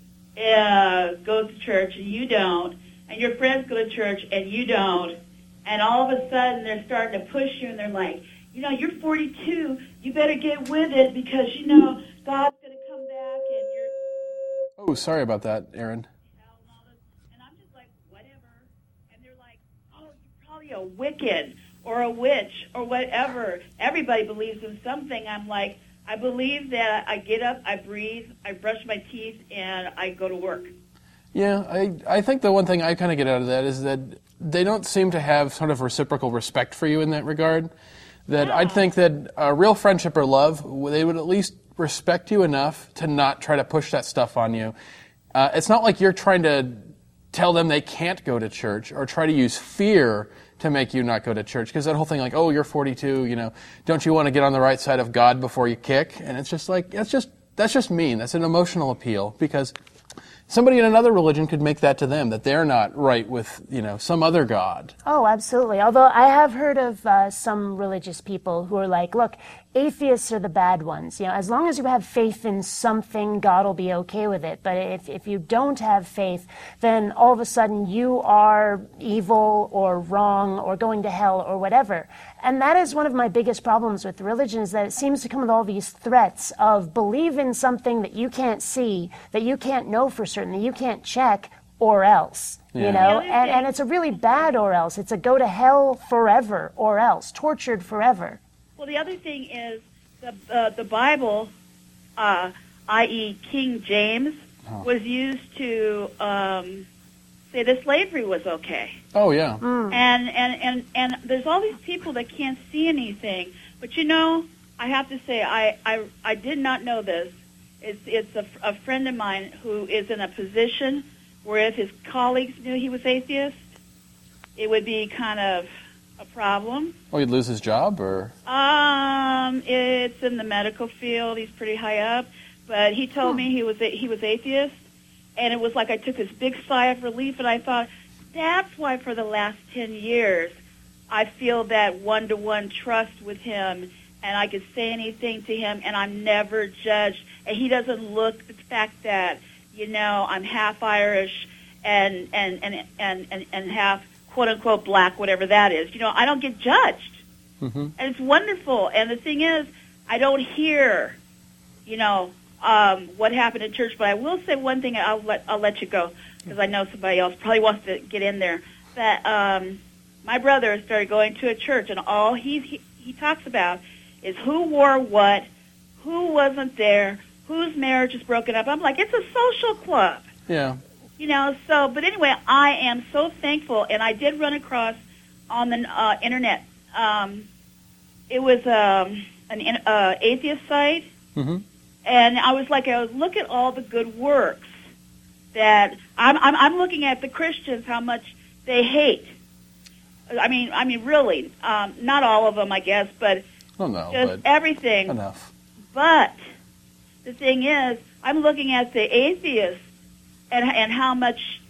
uh, goes to church and you don't, and your friends go to church and you don't, and all of a sudden they're starting to push you and they're like, you know, you're forty-two, you better get with it because, you know, God's going to come back and you're...
Oh, sorry about that, Aaron.
And I'm just like, whatever. And they're like, oh, you're probably a Wiccan or a witch or whatever. Everybody believes in something. I'm like, I believe that I get up, I breathe, I brush my teeth, and I go to work.
Yeah, I, I think the one thing I kind of get out of that is that they don't seem to have sort of reciprocal respect for you in that regard. That
Yeah.
I'd think that a real friendship or love, they would at least respect you enough to not try to push that stuff on you. Uh, it's not like you're trying to tell them they can't go to church or try to use fear to make you not go to church. Because that whole thing like, oh, you're forty-two, you know, don't you want to get on the right side of God before you kick? And it's just like, that's just, that's just mean. That's an emotional appeal, because somebody in another religion could make that to them, that they're not right with, you know, some other God.
Oh, absolutely. Although I have heard of uh, some religious people who are like, look, atheists are the bad ones. You know, as long as you have faith in something, God will be okay with it. But if, if you don't have faith, then all of a sudden you are evil or wrong or going to hell or whatever. And that is one of my biggest problems with religion, is that it seems to come with all these threats of believe in something that you can't see, that you can't know for certain, that you can't check, or else.
Yeah.
You know, and, and it's a really bad or else. It's a go to hell forever or else, tortured forever.
Well, the other thing is the uh, the Bible, uh, that is. King James,
oh.
was used to um, say that slavery was okay.
Oh, yeah.
Mm.
And, and, and, and there's all these people that can't see anything. But, you know, I have to say, I, I, I did not know this. It's, it's a, a friend of mine who is in a position where if his colleagues knew he was atheist, it would be kind of a problem.
Oh, he'd lose his job, or?
Um, it's in the medical field. He's pretty high up. But he told me he was a, he was atheist, and it was like I took this big sigh of relief, and I thought, that's why for the last ten years I feel that one-to-one trust with him, and I could say anything to him, and I'm never judged. And he doesn't look the fact that, you know, I'm half Irish and and and and and, and half quote unquote black, whatever that is. You know, I don't get judged,
Mm-hmm.
and it's wonderful. And the thing is, I don't hear, you know, um, what happened in church. But I will say one thing. I'll let I'll let you go because I know somebody else probably wants to get in there. That um, my brother started going to a church, and all he's, he he talks about is who wore what, who wasn't there, whose marriage is broken up. I'm like, it's a social club.
Yeah.
You know, so, but anyway, I am so thankful, and I did run across on the uh, internet, um, it was um, an uh, atheist site,
Mm-hmm.
and I was like, I was look at all the good works that, I'm, I'm, I'm looking at the Christians, how much they hate. I mean, I mean, really, um, not all of them, I guess, but
Oh, no,
just
but
everything.
enough.
But the thing is, I'm looking at the atheists and and how much,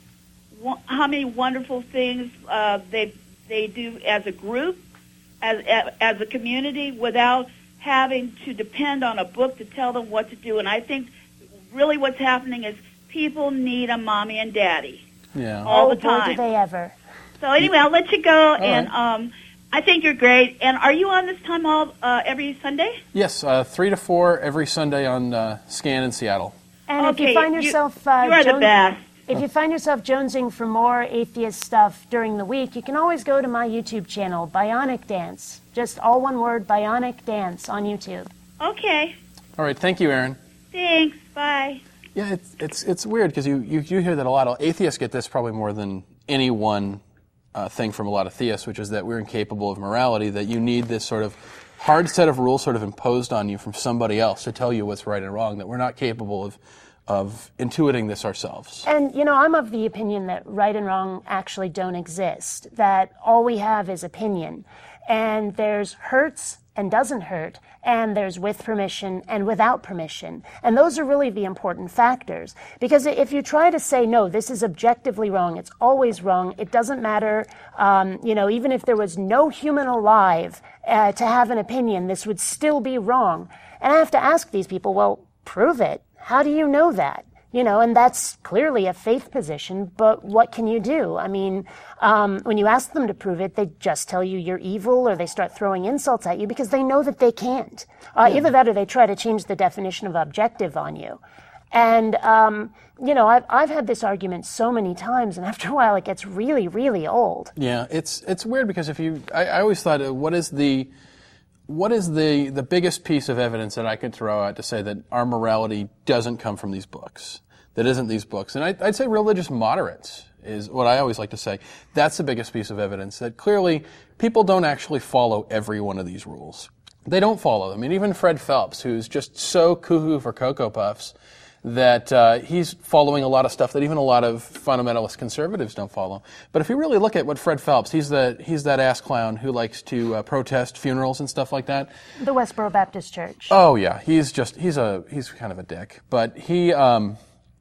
how many wonderful things uh, they they do as a group, as as a community, without having to depend on a book to tell them what to do. And I think really what's happening is people need a mommy and daddy
Yeah.
all
oh,
the time.
boy, do they ever.
So anyway, I'll let you go, and
right.
um, I think you're great. And are you on this time all uh, every Sunday?
Yes, uh, three to four every Sunday on uh, Scan in Seattle.
And if
Okay,
you find
you-
yourself uh,
you are the
Jones-
best.
if you find yourself jonesing for more atheist stuff during the week, you can always go to my YouTube channel, Bionic Dance. Just all one word, Bionic Dance on YouTube.
Okay.
All right, thank you, Aaron.
Thanks. Bye.
Yeah, it's it's it's weird because you, you you hear that a lot. Of atheists get this probably more than any one uh, thing from a lot of theists, which is that we're incapable of morality. That you need this sort of hard set of rules sort of imposed on you from somebody else to tell you what's right and wrong. That we're not capable of of intuiting this ourselves.
And, you know, I'm of the opinion that right and wrong actually don't exist, that all we have is opinion. And there's hurts and doesn't hurt, and there's with permission and without permission. And those are really the important factors. Because if you try to say, no, this is objectively wrong, it's always wrong, it doesn't matter, um, you know, even if there was no human alive uh, to have an opinion, this would still be wrong. And I have to ask these people, well, prove it. How do you know that? You know, and that's clearly a faith position, but what can you do? I mean, um, when you ask them to prove it, they just tell you you're evil, or they start throwing insults at you because they know that they can't. Uh, yeah. Either that or they try to change the definition of objective on you. And, um, you know, I've, I've had this argument so many times, and after a while it gets really, really old.
Yeah, it's it's weird because if you, I, I always thought, uh, what is the What is the, the biggest piece of evidence that I could throw out to say that our morality doesn't come from these books, that isn't these books? And I, I'd say religious moderates is what I always like to say. That's the biggest piece of evidence, that clearly people don't actually follow every one of these rules. They don't follow them. I mean, even Fred Phelps, who's just so cuckoo for Cocoa Puffs, that uh, he's following a lot of stuff that even a lot of fundamentalist conservatives don't follow. But if you really look at what Fred Phelps, he's the he's that ass clown who likes to uh, protest funerals and stuff like that.
The Westboro Baptist Church.
Oh yeah, he's just he's a he's kind of a dick. But he um,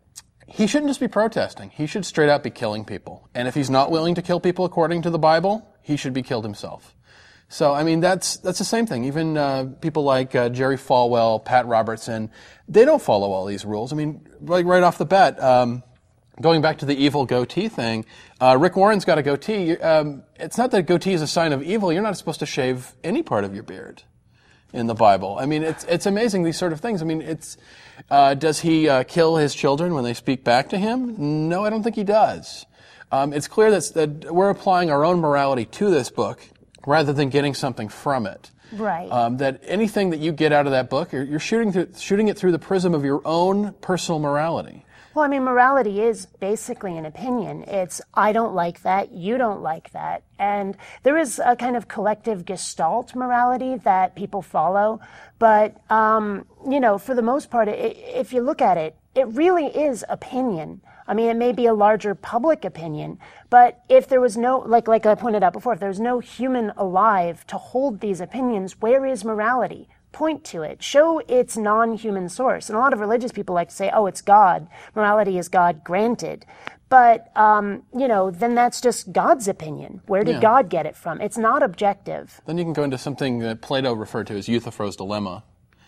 he shouldn't just be protesting. He should straight out be killing people. And if he's not willing to kill people according to the Bible, he should be killed himself. So, I mean, that's that's the same thing. Even uh, people like uh, Jerry Falwell, Pat Robertson, they don't follow all these rules. I mean, like right off the bat, um, going back to the evil goatee thing, uh, Rick Warren's got a goatee. Um, it's not that goatee is a sign of evil. You're not supposed to shave any part of your beard in the Bible. I mean, it's it's amazing, these sort of things. I mean, it's uh, does he uh, kill his children when they speak back to him? No, I don't think he does. Um, it's clear that, that we're applying our own morality to this book, rather than getting something from it.
Right.
Um, that anything that you get out of that book, you're, you're shooting through, shooting it through the prism of your own personal morality.
Well, I mean, morality is basically an opinion. It's, I don't like that, you don't like that. And there is a kind of collective gestalt morality that people follow. But, um, you know, for the most part, it, if you look at it, it really is opinion. I mean, it may be a larger public opinion, but if there was no, like like I pointed out before, if there was no human alive to hold these opinions, where is morality? Point to it. Show its non-human source. And a lot of religious people like to say, oh, it's God. Morality is God granted. But, um, you know, then that's just God's opinion. Where did
Yeah.
God get it from? It's not objective.
Then you can go into something that Plato referred to as Euthyphro's dilemma.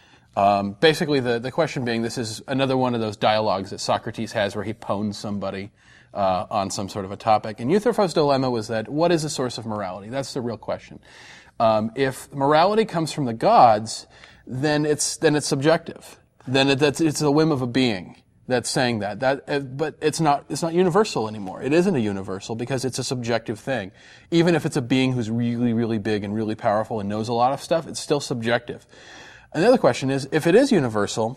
Um, basically, the, the question being, this is another one of those dialogues that Socrates has where he pones somebody uh, on some sort of a topic. And Euthyphro's dilemma was that, what is the source of morality? That's the real question. Um, if morality comes from the gods, then it's then it's subjective. Then it, that's, it's the whim of a being that's saying that. That, uh, but it's not it's not universal anymore. It isn't a universal because it's a subjective thing. Even if it's a being who's really, really big and really powerful and knows a lot of stuff, it's still subjective. And the other question is, if it is universal,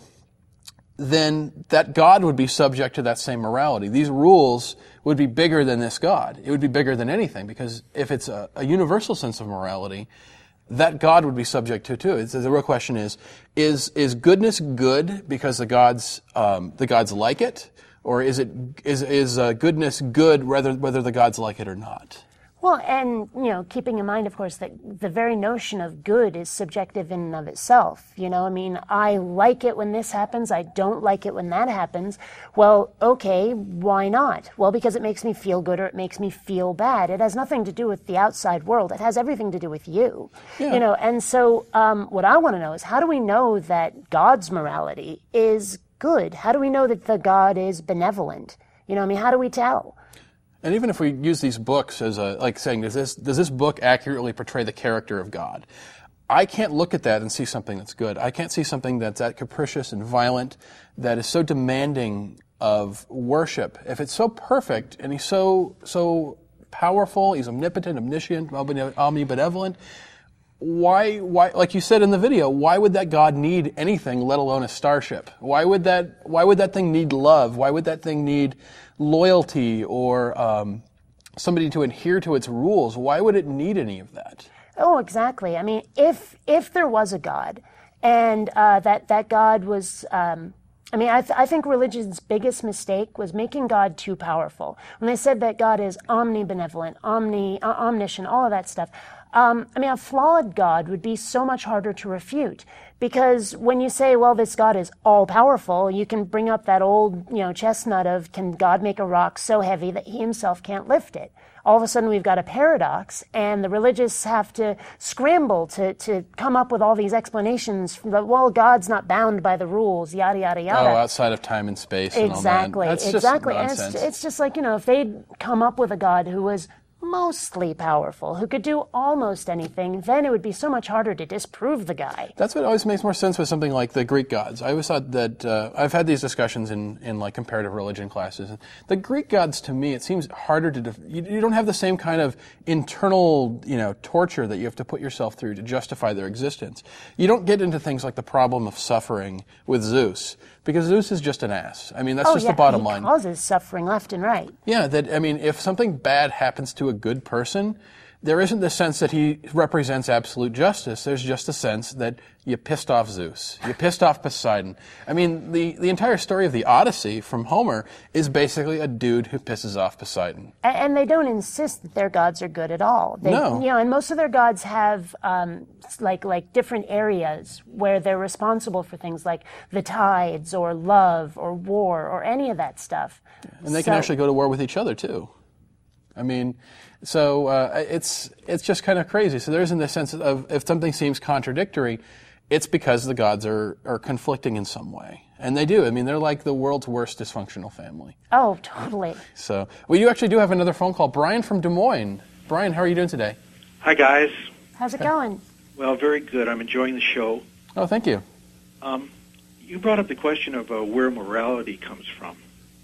then that God would be subject to that same morality. These rules would be bigger than this God. It would be bigger than anything, because if it's a, a universal sense of morality, that God would be subject to too. It's, the real question is, is is goodness good because the gods um, the gods like it, or is it is is uh, goodness good whether whether the gods like it or not?
Well, and, you know, keeping in mind, of course, that the very notion of good is subjective in and of itself. You know, I mean, I like it when this happens, I don't like it when that happens. Well, okay, why not? Well, because it makes me feel good or it makes me feel bad. It has nothing to do with the outside world. It has everything to do with you.
Yeah.
You know, and so um, what I want to know is, how do we know that God's morality is good? How do we know that the God is benevolent? You know, I mean, how do we tell?
And even if we use these books as a, like saying, does this, does this book accurately portray the character of God? I can't look at that and see something that's good. I can't see something that's that capricious and violent, that is so demanding of worship. If it's so perfect and he's so, so powerful, he's omnipotent, omniscient, omnibenevolent, why, why, like you said in the video, why would that God need anything, let alone a starship? Why would that, why would that thing need love? Why would that thing need loyalty or um, somebody to adhere to its rules? Why would it need any of that?
Oh, exactly. I mean, if if there was a God, and uh, that that God was, um, I mean, I, th- I think religion's biggest mistake was making God too powerful. When they said that God is omnibenevolent, omni, uh, omniscient, all of that stuff. Um, I mean, a flawed God would be so much harder to refute, because when you say, well, this God is all-powerful, you can bring up that old, you know, chestnut of, can God make a rock so heavy that he himself can't lift it? All of a sudden we've got a paradox, and the religious have to scramble to, to come up with all these explanations. That, well, God's not bound by the rules, yada, yada, yada.
Oh, outside of time and space and
Exactly,
all that. That's
exactly.
just
And
nonsense.
it's, it's just like, you know, if they'd come up with a God who was mostly powerful, who could do almost anything, then it would be so much harder to disprove the guy.
That's what always makes more sense with something like the Greek gods. I always thought that, uh, I've had these discussions in, in like comparative religion classes. The Greek gods, to me, it seems harder to, def- you, you don't have the same kind of internal, you know, torture that you have to put yourself through to justify their existence. You don't get into things like the problem of suffering with Zeus, because Zeus is just an ass. I mean, that's
oh,
just
yeah,
the bottom
he
line.
causes suffering left and right.
Yeah, that, I mean, if something bad happens to a good person, there isn't the sense that he represents absolute justice. There's just a sense that you pissed off Zeus. You pissed off Poseidon. I mean, the, the entire story of the Odyssey from Homer is basically a dude who pisses off Poseidon.
And, and they don't insist that their gods are good at all. They,
No.
You know, and most of their gods have um, like like different areas where they're responsible for things like the tides or love or war or any of that stuff.
And they can
So-
actually go to war with each other, too. I mean, so uh, it's it's just kind of crazy. So there isn't this sense of if something seems contradictory, it's because the gods are, are conflicting in some way. And they do. I mean, they're like the world's worst dysfunctional family.
Oh, totally.
So we do actually do have another phone call. Brian from Des Moines. Brian, how are you doing today?
Hi, guys.
How's it going?
Well, very good. I'm enjoying the show.
Oh, thank you.
Um, you brought up the question of uh, where morality comes from.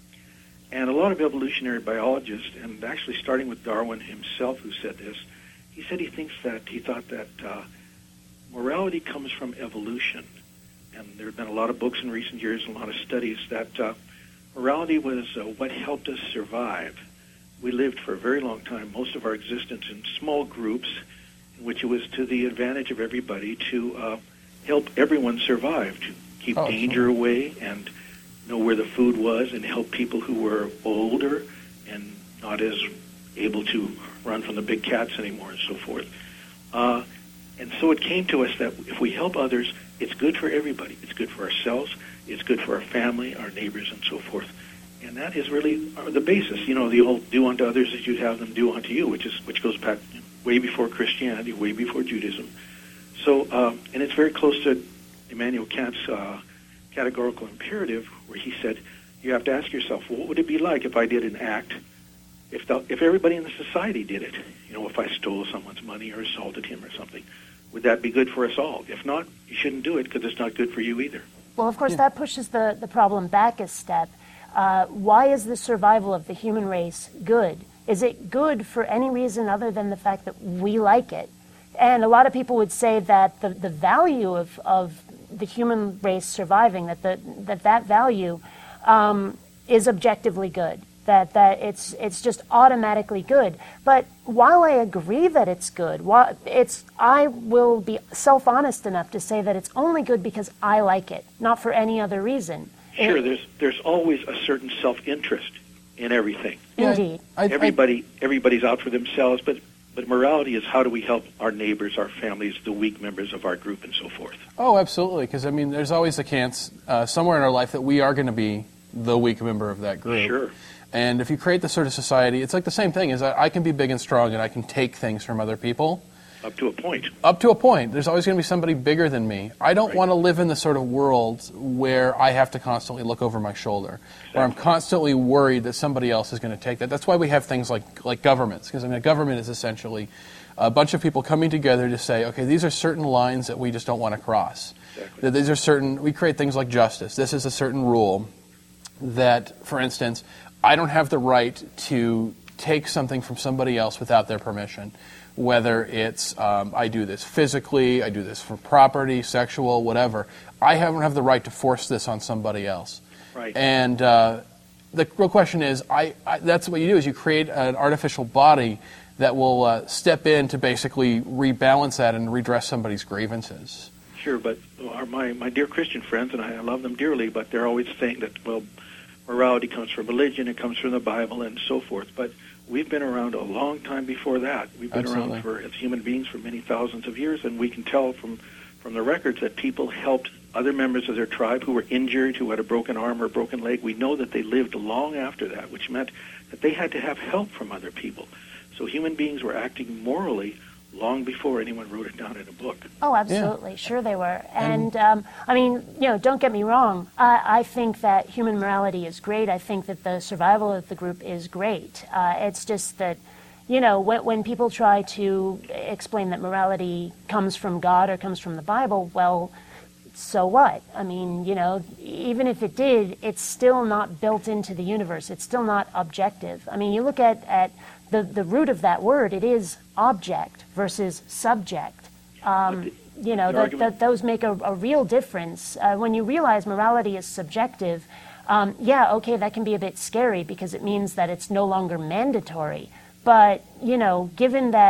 And a lot of evolutionary biologists, and actually starting with Darwin himself who said this, he said he thinks that, he thought that uh, morality comes from evolution. And there have been a lot of books in recent years and a lot of studies that uh, morality was uh, what helped us survive. We lived for a very long time, most of our existence in small groups, in which it was to the advantage of everybody to uh, help everyone survive, to keep
Oh,
danger away and know where the food was and help people who were older and not as able to run from the big cats anymore and so forth. Uh, and so it came to us that if we help others, it's good for everybody. It's good for ourselves. It's good for our family, our neighbors, and so forth. And that is really the basis. You know, the old do unto others as you'd have them do unto you, which is which goes back way before Christianity, way before Judaism. So, uh, and it's very close to Immanuel Kant's uh, categorical imperative, where he said, you have to ask yourself, what would it be like if I did an act, if the, if everybody in the society did it? You know, if I stole someone's money or assaulted him or something, would that be good for us all? If not, you shouldn't do it because it's not good for you either.
Well, of course, that pushes the, the problem back a step. Uh, why is the survival of the human race good? Is it good for any reason other than the fact that we like it? And a lot of people would say that the, the value of, of the human race surviving, that the, that, that value um, is objectively good, that, that it's, it's just automatically good. But while I agree that it's good, while it's, I will be self-honest enough to say that it's only good because I like it, not for any other reason.
Sure,
It-
there's there's always a certain self-interest in everything.
Yeah,
Indeed.
I, I,
Everybody everybody's out for themselves, but but morality is how do we help our neighbors, our families, the weak members of our group, and so forth.
Oh, absolutely. Because, I mean, there's always a chance uh, somewhere in our life that we are going to be the weak member of that group.
Sure.
And if you create this sort of society, it's like the same thing, is that I can be big and strong and I can take things from other people.
Up to a point.
Up to a point. There's always going to be somebody bigger than me. I don't
Right.
want to live in the sort of world where I have to constantly look over my shoulder, where I'm
Exactly.
constantly worried that somebody else is going to take that. That's why we have things like, like governments, because I mean, a government is essentially a bunch of people coming together to say, okay, these are certain lines that we just don't want to cross.
Exactly.
That these are certain, we create things like justice. This is a certain rule that, for instance, I don't have the right to take something from somebody else without their permission. Whether it's um, I do this physically, I do this for property, sexual, whatever. I don't have the right to force this on somebody else.
Right.
And uh, the real question is, I, I, that's what you do, is you create an artificial body that will uh, step in to basically rebalance that and redress somebody's grievances.
Sure, but our, my, my dear Christian friends, and I love them dearly, but they're always saying that, well, morality comes from religion, it comes from the Bible, and so forth. But we've been around a long time before that. We've been
Absolutely.
around for as human beings for many thousands of years, and we can tell from, from the records that people helped other members of their tribe who were injured, who had a broken arm or a broken leg. We know that they lived long after that, which meant that they had to have help from other people. So human beings were acting morally long before anyone wrote it down in a book.
Oh, absolutely. Sure they were. And, um, I mean, you know, don't get me wrong. I, I think that human morality is great. I think that the survival of the group is great. Uh, it's just that, you know, when, when people try to explain that morality comes from God or comes from the Bible, well, so what? I mean, you know, even if it did, it's still not built into the universe. It's still not objective. I mean, you look at, at the, the root of that word, it is object versus subject. Um,
the-
you know,
the
that,
argument-
that those make a, a real difference. Uh, when you realize morality is subjective, um, yeah, okay, that can be a bit scary because it means that it's no longer mandatory. But, you know, given that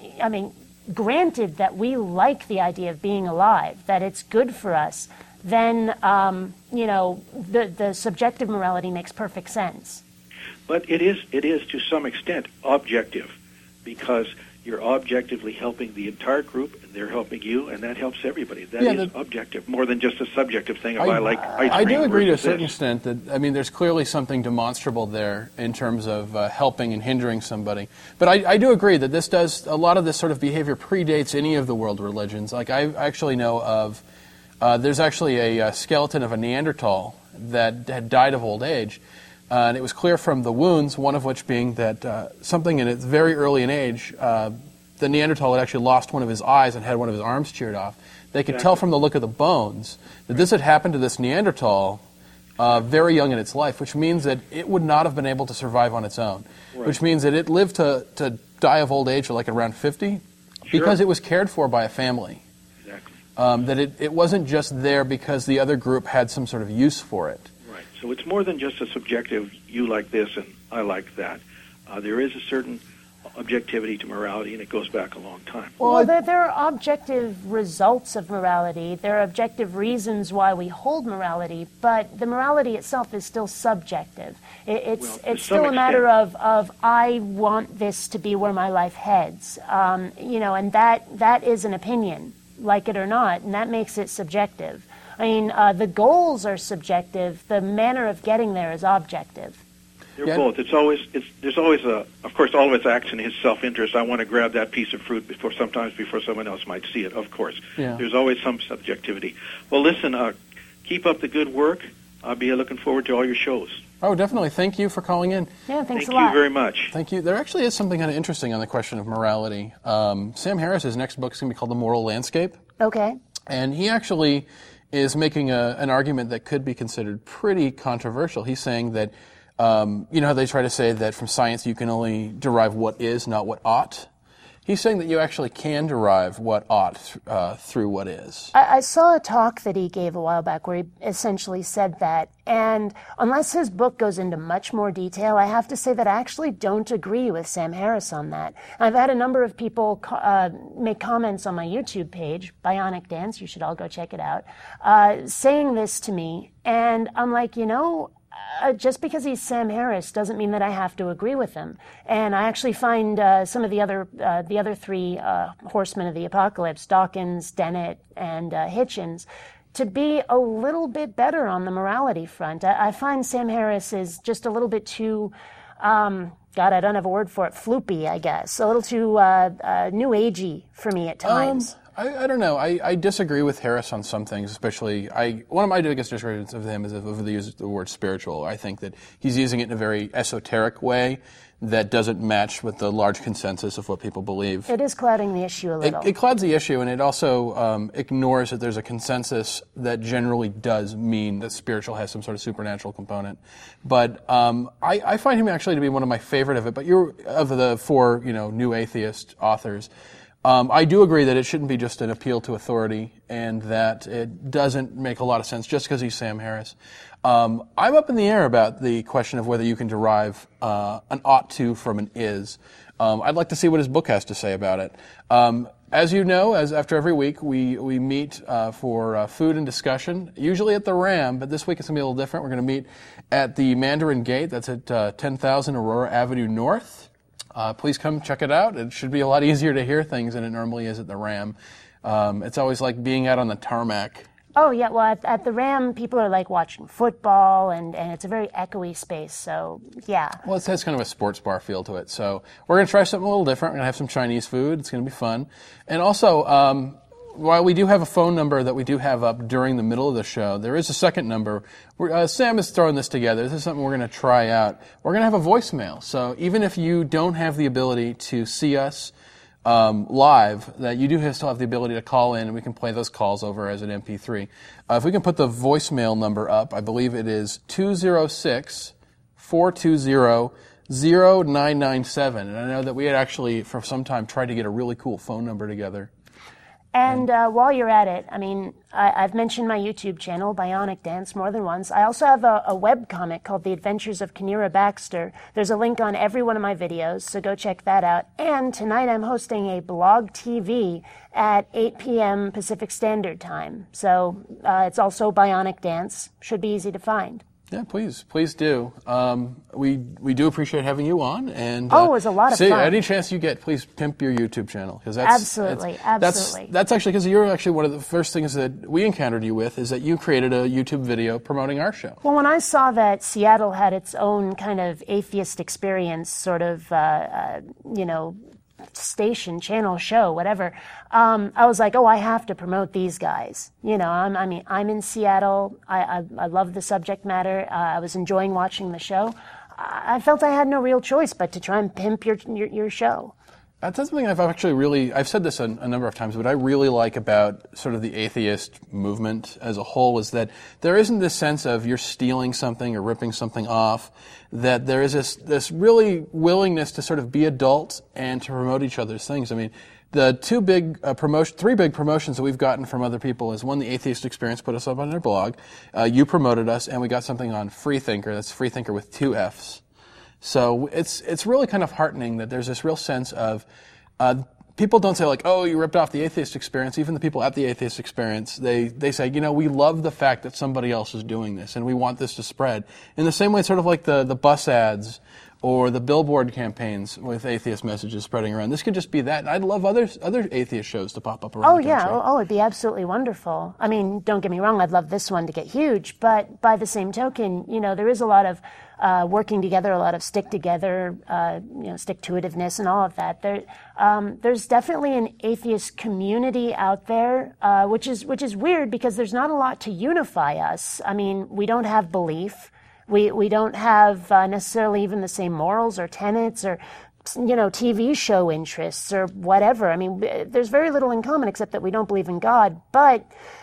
I mean, granted that we like the idea of being alive, that it's good for us, then, um, you know, the, the subjective morality makes perfect sense.
But it is, it is to some extent objective, because you're objectively helping the entire group, and they're helping you, and that helps everybody. That
Yeah,
is
the-
objective, more than just a subjective thing of I, like ice cream
I do agree to a
versus
certain
this.
extent that, I mean, there's clearly something demonstrable there in terms of uh, helping and hindering somebody. But I, I do agree that this does, a lot of this sort of behavior predates any of the world religions. Like, I actually know of, uh, there's actually a, a skeleton of a Neanderthal that had died of old age. Uh, and it was clear from the wounds, one of which being that uh, something in its very early in age, uh, the Neanderthal had actually lost one of his eyes and had one of his arms sheared off. They could
Exactly.
tell from the look of the bones that this had happened to this Neanderthal uh, very young in its life, which means that it would not have been able to survive on its own,
Right.
which means that it lived to, to die of old age, like around fifty, because it was cared for by a family.
Exactly.
Um, that it, it wasn't just there because the other group had some sort of use for it.
Right. So it's more than just a subjective, you like this and I like that. Uh, there is a certain objectivity to morality, and it goes back a long time.
Well, there, there are objective results of morality. There are objective reasons why we hold morality, but the morality itself is still subjective. It, it's
Well, to
it's
some
still a matter
extent.
of, of I want this to be where my life heads, um, you know, and that that is an opinion, like it or not, and that makes it subjective. I mean, uh, the goals are subjective. The manner of getting there is objective.
They're
Yeah.
both. It's always. It's. There's always a. Of course, all of it's acts in his self-interest. I want to grab that piece of fruit before, sometimes before someone else might see it. Of course.
Yeah.
There's always some subjectivity. Well, listen. Uh, keep up the good work. I'll be looking forward to all your shows.
Oh, definitely. Thank you for calling in.
Yeah, thanks
Thank
a
you
lot.
very much.
Thank you. There actually is something kind of interesting on the question of morality. Um, Sam Harris's next book is going to be called The Moral Landscape,
Okay.
and he actually is making a, an argument that could be considered pretty controversial. He's saying that, um, you know how they try to say that from science you can only derive what is, not what ought? He's saying that you actually can derive what ought uh, through what is.
I, I saw a talk that he gave a while back where he essentially said that, and unless his book goes into much more detail, I have to say that I actually don't agree with Sam Harris on that. I've had a number of people co- uh, make comments on my YouTube page, Bionic Dance, you should all go check it out, uh, saying this to me, and I'm like, you know, Uh, just because he's Sam Harris doesn't mean that I have to agree with him. And I actually find uh, some of the other uh, the other three uh, horsemen of the apocalypse, Dawkins, Dennett, and uh, Hitchens, to be a little bit better on the morality front. I, I find Sam Harris is just a little bit too, um, God, I don't have a word for it, floopy, I guess. A little too uh, uh, new agey for me at times.
Um, I, I don't know. I, I disagree with Harris on some things, especially I. One of my biggest disagreements of him is over the use of the word spiritual. I think that he's using it in a very esoteric way that doesn't match with the large consensus of what people believe.
It is clouding the issue a
It,
little.
it clouds the issue, and it also um, ignores that there's a consensus that generally does mean that spiritual has some sort of supernatural component. But um, I, I find him actually to be one of my favorite of it. But you're of the four, you know, new atheist authors. Um, I do agree that it shouldn't be just an appeal to authority, and that it doesn't make a lot of sense just because he's Sam Harris. Um, I'm up in the air about the question of whether you can derive uh, an ought to from an is. Um, I'd like to see what his book has to say about it. Um, as you know, as after every week, we we meet uh, for uh, food and discussion, usually at the Ram, but this week it's going to be a little different. We're going to meet at the Mandarin Gate. That's at uh, ten thousand Aurora Avenue North. Uh, please come check it out. It should be a lot easier to hear things than it normally is at the Ram. Um, it's always like being out on the tarmac.
Oh, yeah, well, at, at the Ram, people are like watching football, and, and it's a very echoey space, so yeah.
Well, it has kind of a sports bar feel to it. So we're going to try something a little different. We're going to have some Chinese food. It's going to be fun. And also, um, while we do have a phone number that we do have up during the middle of the show, there is a second number. We're, uh, Sam is throwing this together. This is something we're going to try out. We're going to have a voicemail. So even if you don't have the ability to see us um, live, that you do have, still have the ability to call in, and we can play those calls over as an M P three. Uh, if we can put the voicemail number up, I believe it is two oh six, four two zero, zero nine nine seven. And I know that we had actually, for some time, tried to get a really cool phone number together.
And uh, while you're at it, I mean, I, I've mentioned my YouTube channel, Bionic Dance, more than once. I also have a, a web comic called The Adventures of Kinneara Baxter. There's a link on every one of my videos, so go check that out. And tonight I'm hosting a blog T V at eight p.m. Pacific Standard Time. So uh, it's also Bionic Dance. Should be easy to find.
Yeah, please, please do. Um, we we do appreciate having you on, and
oh,
uh,
it was a lot of
see,
fun.
Any chance you get, please pimp your YouTube channel, because that's
absolutely,
that's,
absolutely.
That's, that's actually because you're actually one of the first things that we encountered you with is that you created a YouTube video promoting our show.
Well, when I saw that Seattle had its own kind of atheist experience, sort of, uh, uh, you know. station, channel, show, whatever. Um, I was like, oh, I have to promote these guys. You know, I'm, I mean, I'm in Seattle. I, I, I love the subject matter. Uh, I was enjoying watching the show. I felt I had no real choice but to try and pimp your your, your show.
That's something I've actually really, I've said this a, a number of times, but I really like about sort of the atheist movement as a whole is that there isn't this sense of you're stealing something or ripping something off, that there is this, this really willingness to sort of be adult and to promote each other's things. I mean, the two big uh, promotion, three big promotions that we've gotten from other people is one, the Atheist Experience put us up on their blog. Uh, you promoted us, and we got something on Freethinker. That's Freethinker with two F's. So it's it's really kind of heartening that there's this real sense of uh, people don't say like, oh, you ripped off the Atheist Experience. Even the people at the Atheist Experience, they they say, you know, we love the fact that somebody else is doing this, and we want this to spread. In the same way, sort of like the the bus ads or the billboard campaigns with atheist messages spreading around. This could just be that. I'd love other other atheist shows to pop up around
Oh,
the
yeah.
country.
Oh, it'd be absolutely wonderful. I mean, don't get me wrong. I'd love this one to get huge. But by the same token, you know, there is a lot of uh, working together, a lot of stick together, uh, you know, stick-to-itiveness and all of that. There, um, there's definitely an atheist community out there, uh, which is which is weird because there's not a lot to unify us. I mean, we don't have belief. We we don't have uh, necessarily even the same morals or tenets or, you know, T V show interests or whatever. I mean, there's very little in common except that we don't believe in God, but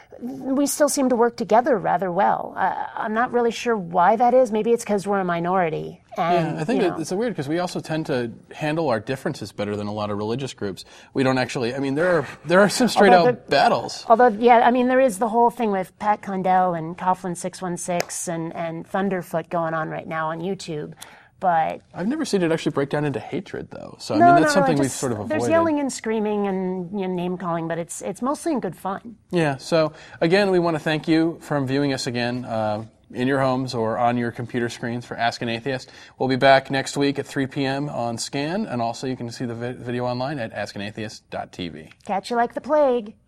we still seem to work together rather well. Uh, I'm not really sure why that is. Maybe it's because we're a minority. And,
yeah, I think
you
it,
know.
it's weird because we also tend to handle our differences better than a lot of religious groups. We don't actually. I mean, there are there are some straight
Although
out
the-
battles.
Although, yeah, I mean, there is the whole thing with Pat Condell and Coughlin six one six and, and Thunderfoot going on right now on YouTube. But
I've never seen it actually break down into hatred, though. So I
no,
mean,
not
that's something
really.
we've
Just-
sort of avoided.
There's yelling and screaming and, you know, name calling, but it's it's mostly in good fun.
Yeah. So again, we want to thank you from viewing us again uh, in your homes or on your computer screens for Ask an Atheist. We'll be back next week at three p.m. on Scan, and also you can see the vi- video online at ask an atheist dot t v.
Catch you like the plague.